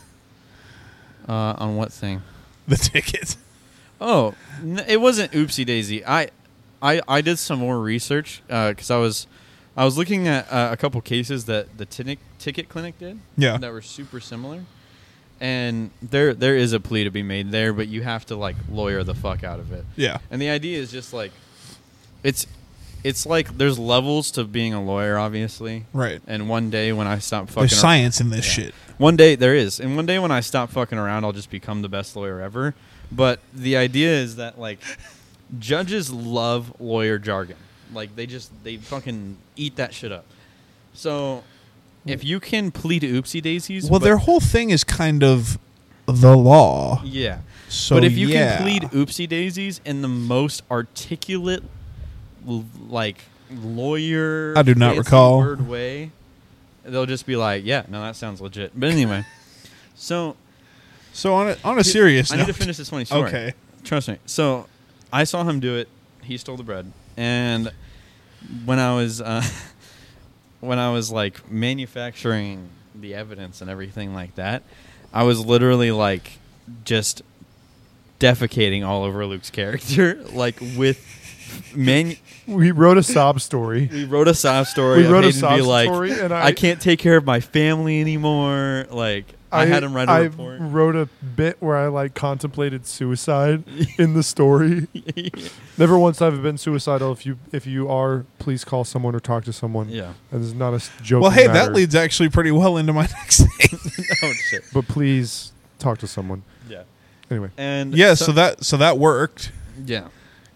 Uh, on what thing? The ticket. Oh, n- it wasn't oopsie daisy. I, I, I did some more research because I was, I was looking at uh, a couple cases that the ticket ticket clinic did. Yeah. That were super similar, and there there is a plea to be made there, but you have to like lawyer the fuck out of it. Yeah. And the idea is just like, it's, it's like there's levels to being a lawyer, obviously. Right. And one day when I stop fucking, There's ar- science in this Yeah. shit. One day there is, and one day when I stop fucking around, I'll just become the best lawyer ever. But the idea is that like judges love lawyer jargon. Like they just they fucking eat that shit up. So if you can plead oopsie daisies, Well, but- their whole thing is kind of the law. yeah. So but if you yeah. can plead oopsie daisies in the most articulate, l- like lawyer, I do not fancy recall. word way, they'll just be like, "Yeah, no, that sounds legit." But anyway, so So on a, on a serious I note. need to finish this funny story. Okay. Trust me. So I saw him do it. He stole the bread, and when I was uh, when I was like manufacturing the evidence and everything like that, I was literally like just defecating all over Luke's character, like with man. We wrote a sob story. We wrote a sob story. We of wrote a Hayden sob be like, story, and I, I can't take care of my family anymore. Like I, had him write a I report. wrote a bit where I like contemplated suicide in the story. Never once have I been suicidal. If you if you are, please call someone or talk to someone. Yeah. And this is not a s- joke. Well, hey, that leads actually pretty well into my next thing. Oh shit. But please talk to someone. Yeah. Anyway, And yeah, so, that so that worked. yeah.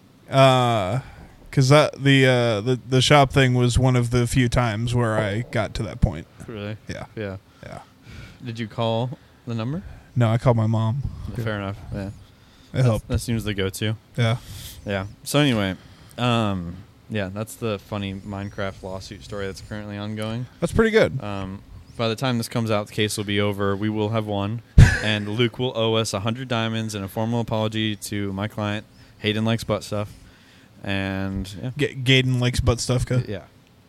Uh cuz that the uh the the shop thing was one of the few times where I got to that point. Really? Yeah. Yeah. Yeah. Did you call the number? No, I called my mom. Yeah. Fair enough. Yeah. It That's- helped. That seems the go-to. Yeah. Yeah. So anyway, um, yeah, that's the funny Minecraft lawsuit story that's currently ongoing. That's pretty good. Um, by the time this comes out, the case will be over. We will have won, and Luke will owe us a hundred diamonds and a formal apology to my client. Hayden likes butt stuff, and yeah, G- Gaden likes butt stuff. Ka. yeah.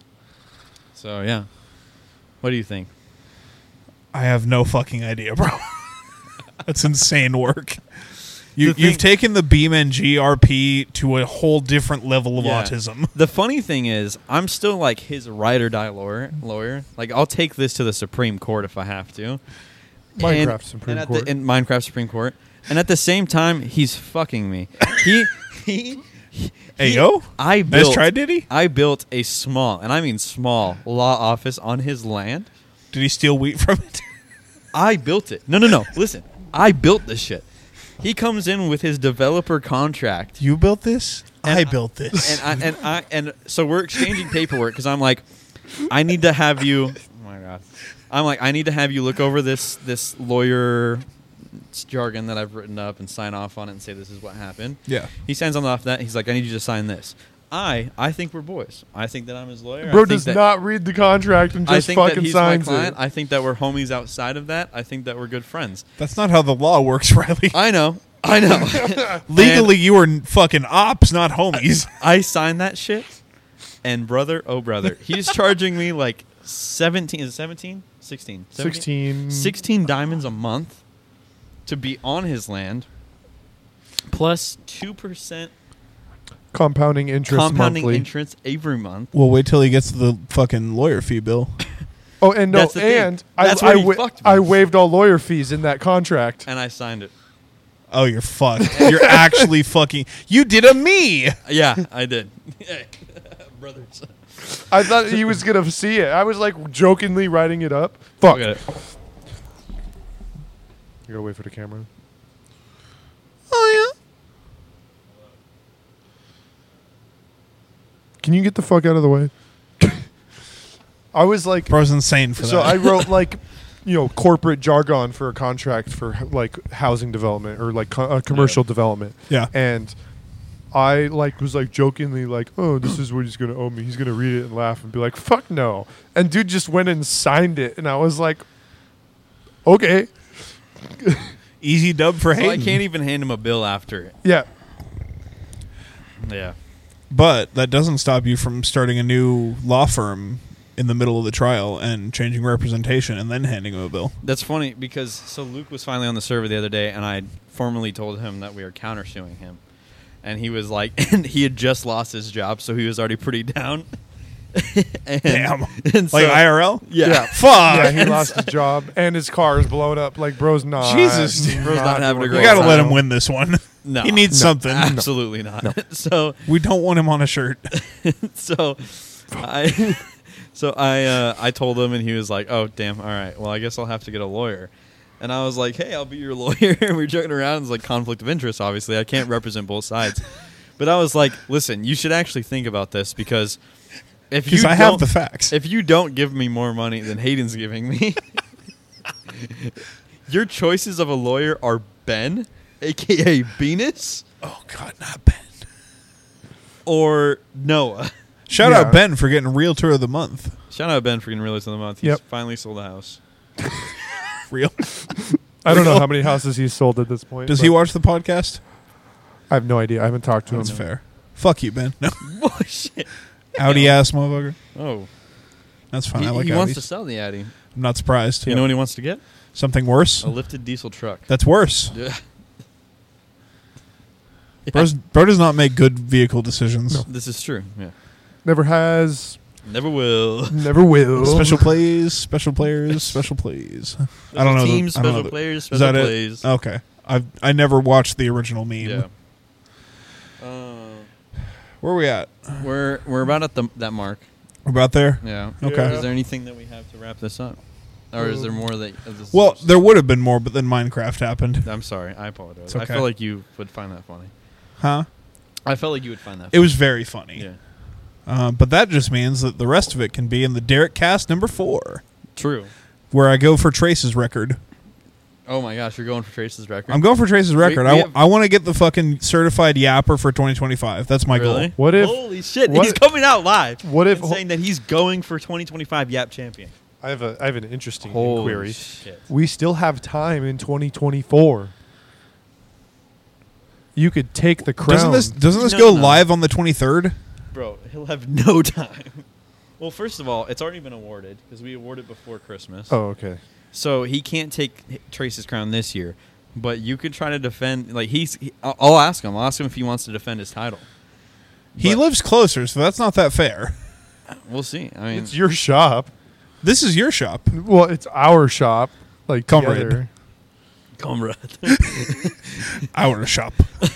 So yeah, what do you think? I have no fucking idea, bro. That's insane work. You, The you've thing- taken the BeamNG R P to a whole different level of Yeah. autism. The funny thing is, I'm still like his ride or die lawyer. Lawyer, like I'll take this to the Supreme Court if I have to. Minecraft and, Supreme and at Court. The, in Minecraft Supreme Court, and at the same time, he's fucking me. He he. he Hey, yo. I Nice built. try, did he? I built a small, and I mean small, law office on his land. Did he steal wheat from it? I built it. No, no, no. Listen, I built this shit. He comes in with his developer contract. You built this? And I I- built this. and I and I and so we're exchanging paperwork because I'm like, I need to have you. Oh my god, I'm like, I need to have you look over this this lawyer jargon that I've written up and sign off on it and say this is what happened. yeah. He signs on off that. He's like, I need you to sign this. I I think we're boys. I think that I'm his lawyer. I bro think does that, not read the contract and I just think that fucking he's my signs client. it. I think that we're homies outside of that. I think that we're good friends. That's not how the law works, Riley. I know. I know. Legally, you are n- fucking ops, not homies. I signed that shit, and brother, oh brother, he's charging me like seventeen. Is it seventeen? Sixteen. seventeen? Sixteen. Sixteen diamonds a month to be on his land, plus two percent Compounding interest compounding monthly. interest every month. Well, wait till he gets the fucking lawyer fee bill. Oh, and no, That's the thing. and I, That's I, where he wa- fucked me. I waived all lawyer fees in that contract. And I signed it. Oh, you're fucked. You're actually fucking. You did a me. Yeah, I did. Brothers. I thought he was gonna see it. I was like jokingly writing it up. Fuck. Look at it. You gotta wait for the camera. Oh Can you get the fuck out of the way? I was like, yeah. Bro's insane for so that. I wrote like, you know, corporate jargon for a contract for like housing development or like co- uh, commercial Yeah. development. Yeah. And I like was like jokingly like, oh, this is what he's gonna owe me. He's gonna read it and laugh and be like, fuck no. And dude just went and signed it, and I was like, okay, Easy dub for So I Hayden. can't even hand him a bill after it. yeah. Yeah. But that doesn't stop you from starting a new law firm in the middle of the trial and changing representation and then handing him a bill. That's funny because so Luke was finally on the server the other day, and I formally told him that we were countersuing him, and he was like, and he had just lost his job, so he was already pretty down. and, Damn. and so, Like I R L? yeah, Yeah. Fuck. Yeah, he lost his job and his car is blown up. Like, bro's not. Jesus, dude. Bro's not having a doing great We got to well. let him win this one. no, He needs no, something. Absolutely not. So, We don't want him on a shirt. so I, so I, uh, I told him, and he was like, "Oh, damn. All right. Well, I guess I'll have to get a lawyer." And I was like, "Hey, I'll be your lawyer." And we were joking around. It's like conflict of interest. Obviously, I can't represent both sides. But I was like, "Listen, you should actually think about this because if you Because I have don't- the facts. if you don't give me more money than Hayden's giving me, your choices of a lawyer are Ben, aka Venus, Oh, God, not Ben. or Noah." Shout Yeah. out Ben for getting Realtor of the Month. Shout out Ben for getting realist of the month. He's Yep. finally sold a house. Real. I don't know how many houses he's sold at this point. Does but he watch the podcast? I have no idea. I haven't talked to That's him. fair. Fuck you, Ben. No. Oh shit! Audi ass motherfucker. Oh, That's fine. he, I like he Audis. wants to sell the Addy. I'm not surprised. You know what he wants to get? Something worse? A lifted diesel truck. That's worse. Yeah. Bro's, bro does not make good vehicle decisions. No. This is true. Yeah. Never has. Never will. Never will. Special plays, special players, special plays. I don't know. the- Teams, I don't know special the- players, Is special that it? plays. Okay. I I never watched the original meme. Yeah. Uh, Where are we at? we're we're about at the that mark. We're about there? Yeah. Okay. Yeah. Is there anything that we have to wrap this up, or is there more that? Of this Well, there would have been more, but then Minecraft happened. I'm sorry. I apologize. It's I okay. feel like you would find that funny. Huh? I felt like you would find that. It was very funny. Yeah. Uh, but that just means that the rest of it can be in the Derek Cast number four, True. where I go for Trace's record. Oh my gosh, you're going for Trace's record. I'm going for Trace's record. we I, have- I want to get the fucking certified yapper for twenty twenty-five. That's my Really? goal. What if? Holy shit! what- he's coming out live. What if? and saying that he's going for twenty twenty-five Yap champion. I have a. I have an interesting Holy inquiry. shit! We still have time in twenty twenty-four. You could take the crown. Doesn't this doesn't this No, go no. live on the twenty-third? Bro, he'll have no time. Well, first of all, it's already been awarded because we award it before Christmas. Oh, okay. So he can't take Trace's crown this year, but you could try to defend. Like he's, he, I'll I'll ask him. I'll ask him if he wants to defend his title. He But- lives closer, so that's not that fair. We'll see. I mean, It's your shop. This is your shop. Well, it's our shop. Like Comrade. together. comrade. Our shop.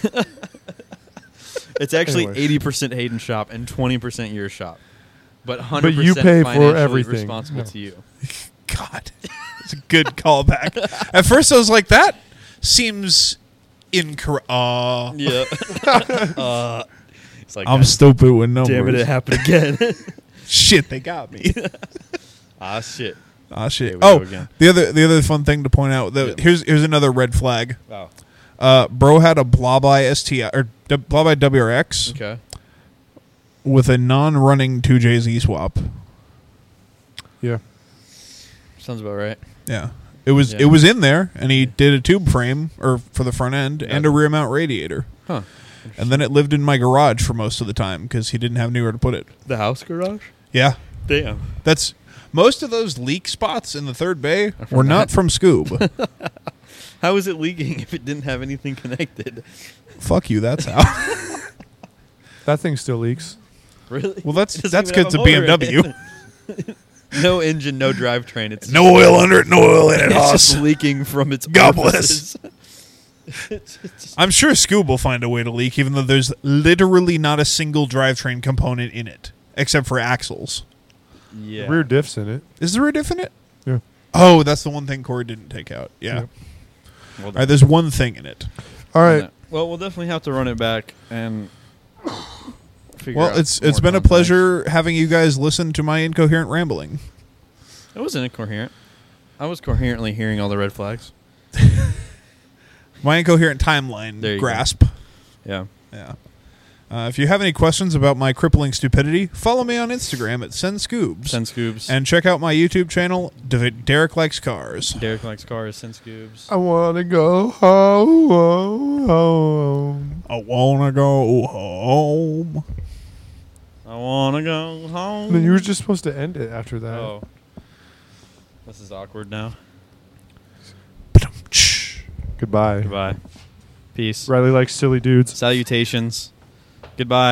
It's actually Anyway. eighty percent Hayden's shop and twenty percent your shop, but hundred you percent pay for financially everything. responsible No. to you. God, it's a good callback. At first, I was like, that seems incorrect. Uh, Yeah. uh, it's like, I'm God stupid with numbers. damn it, it happened again. Shit, they got me. ah, shit. Ah, shit. Here we Oh, go again. the other the other fun thing to point out. That Yeah. here's here's another red flag. Wow. Uh, bro had a Blobeye S T I or D- Blobeye W R X Okay. with a non-running two J Z swap. Yeah. Sounds about right. Yeah. It was Yeah. it was in there, and he did a tube frame or for the front end Yeah. and a rear mount radiator, Huh. and then it lived in my garage for most of the time because he didn't have anywhere to put it. The house garage? Yeah, Damn. that's Most of those leak spots in the third bay from were not that. from Scoob. How is it leaking if it didn't have anything connected? Fuck you, that's how. That thing still leaks. Really? Well, that's It doesn't that's even good. have It's a motor in B M W. it. No engine, no drivetrain. It's No oil under it, no oil in it, It's just Hoss. leaking from its Gobless. orifices. It's just- I'm sure Scoob will find a way to leak, even though there's literally not a single drivetrain component in it, except for axles. yeah. Rear diffs in it. Is there a diff in it? Yeah. Oh, that's the one thing Corey didn't take out. Yeah. Yep. Well, All right, there's one thing in it. All right. Well, we'll definitely have to run it back and figure Well, out it's it's more been a fun pleasure having you guys listen to my incoherent rambling. things. It wasn't incoherent. I was coherently hearing all the red flags. My incoherent timeline There you grasp. Yeah. Yeah. Uh, if you have any questions about my crippling stupidity, follow me on Instagram at SendScoobs. Send scoobs. And check out my YouTube channel, D- Derek Likes Cars. Derek likes cars. Send scoobs. I want to go home. home, home. I wanna go home. I wanna go home. Then you were just supposed to end it after that. Oh. This is awkward now. Goodbye. Goodbye. Peace. Riley likes silly dudes. Salutations. Goodbye.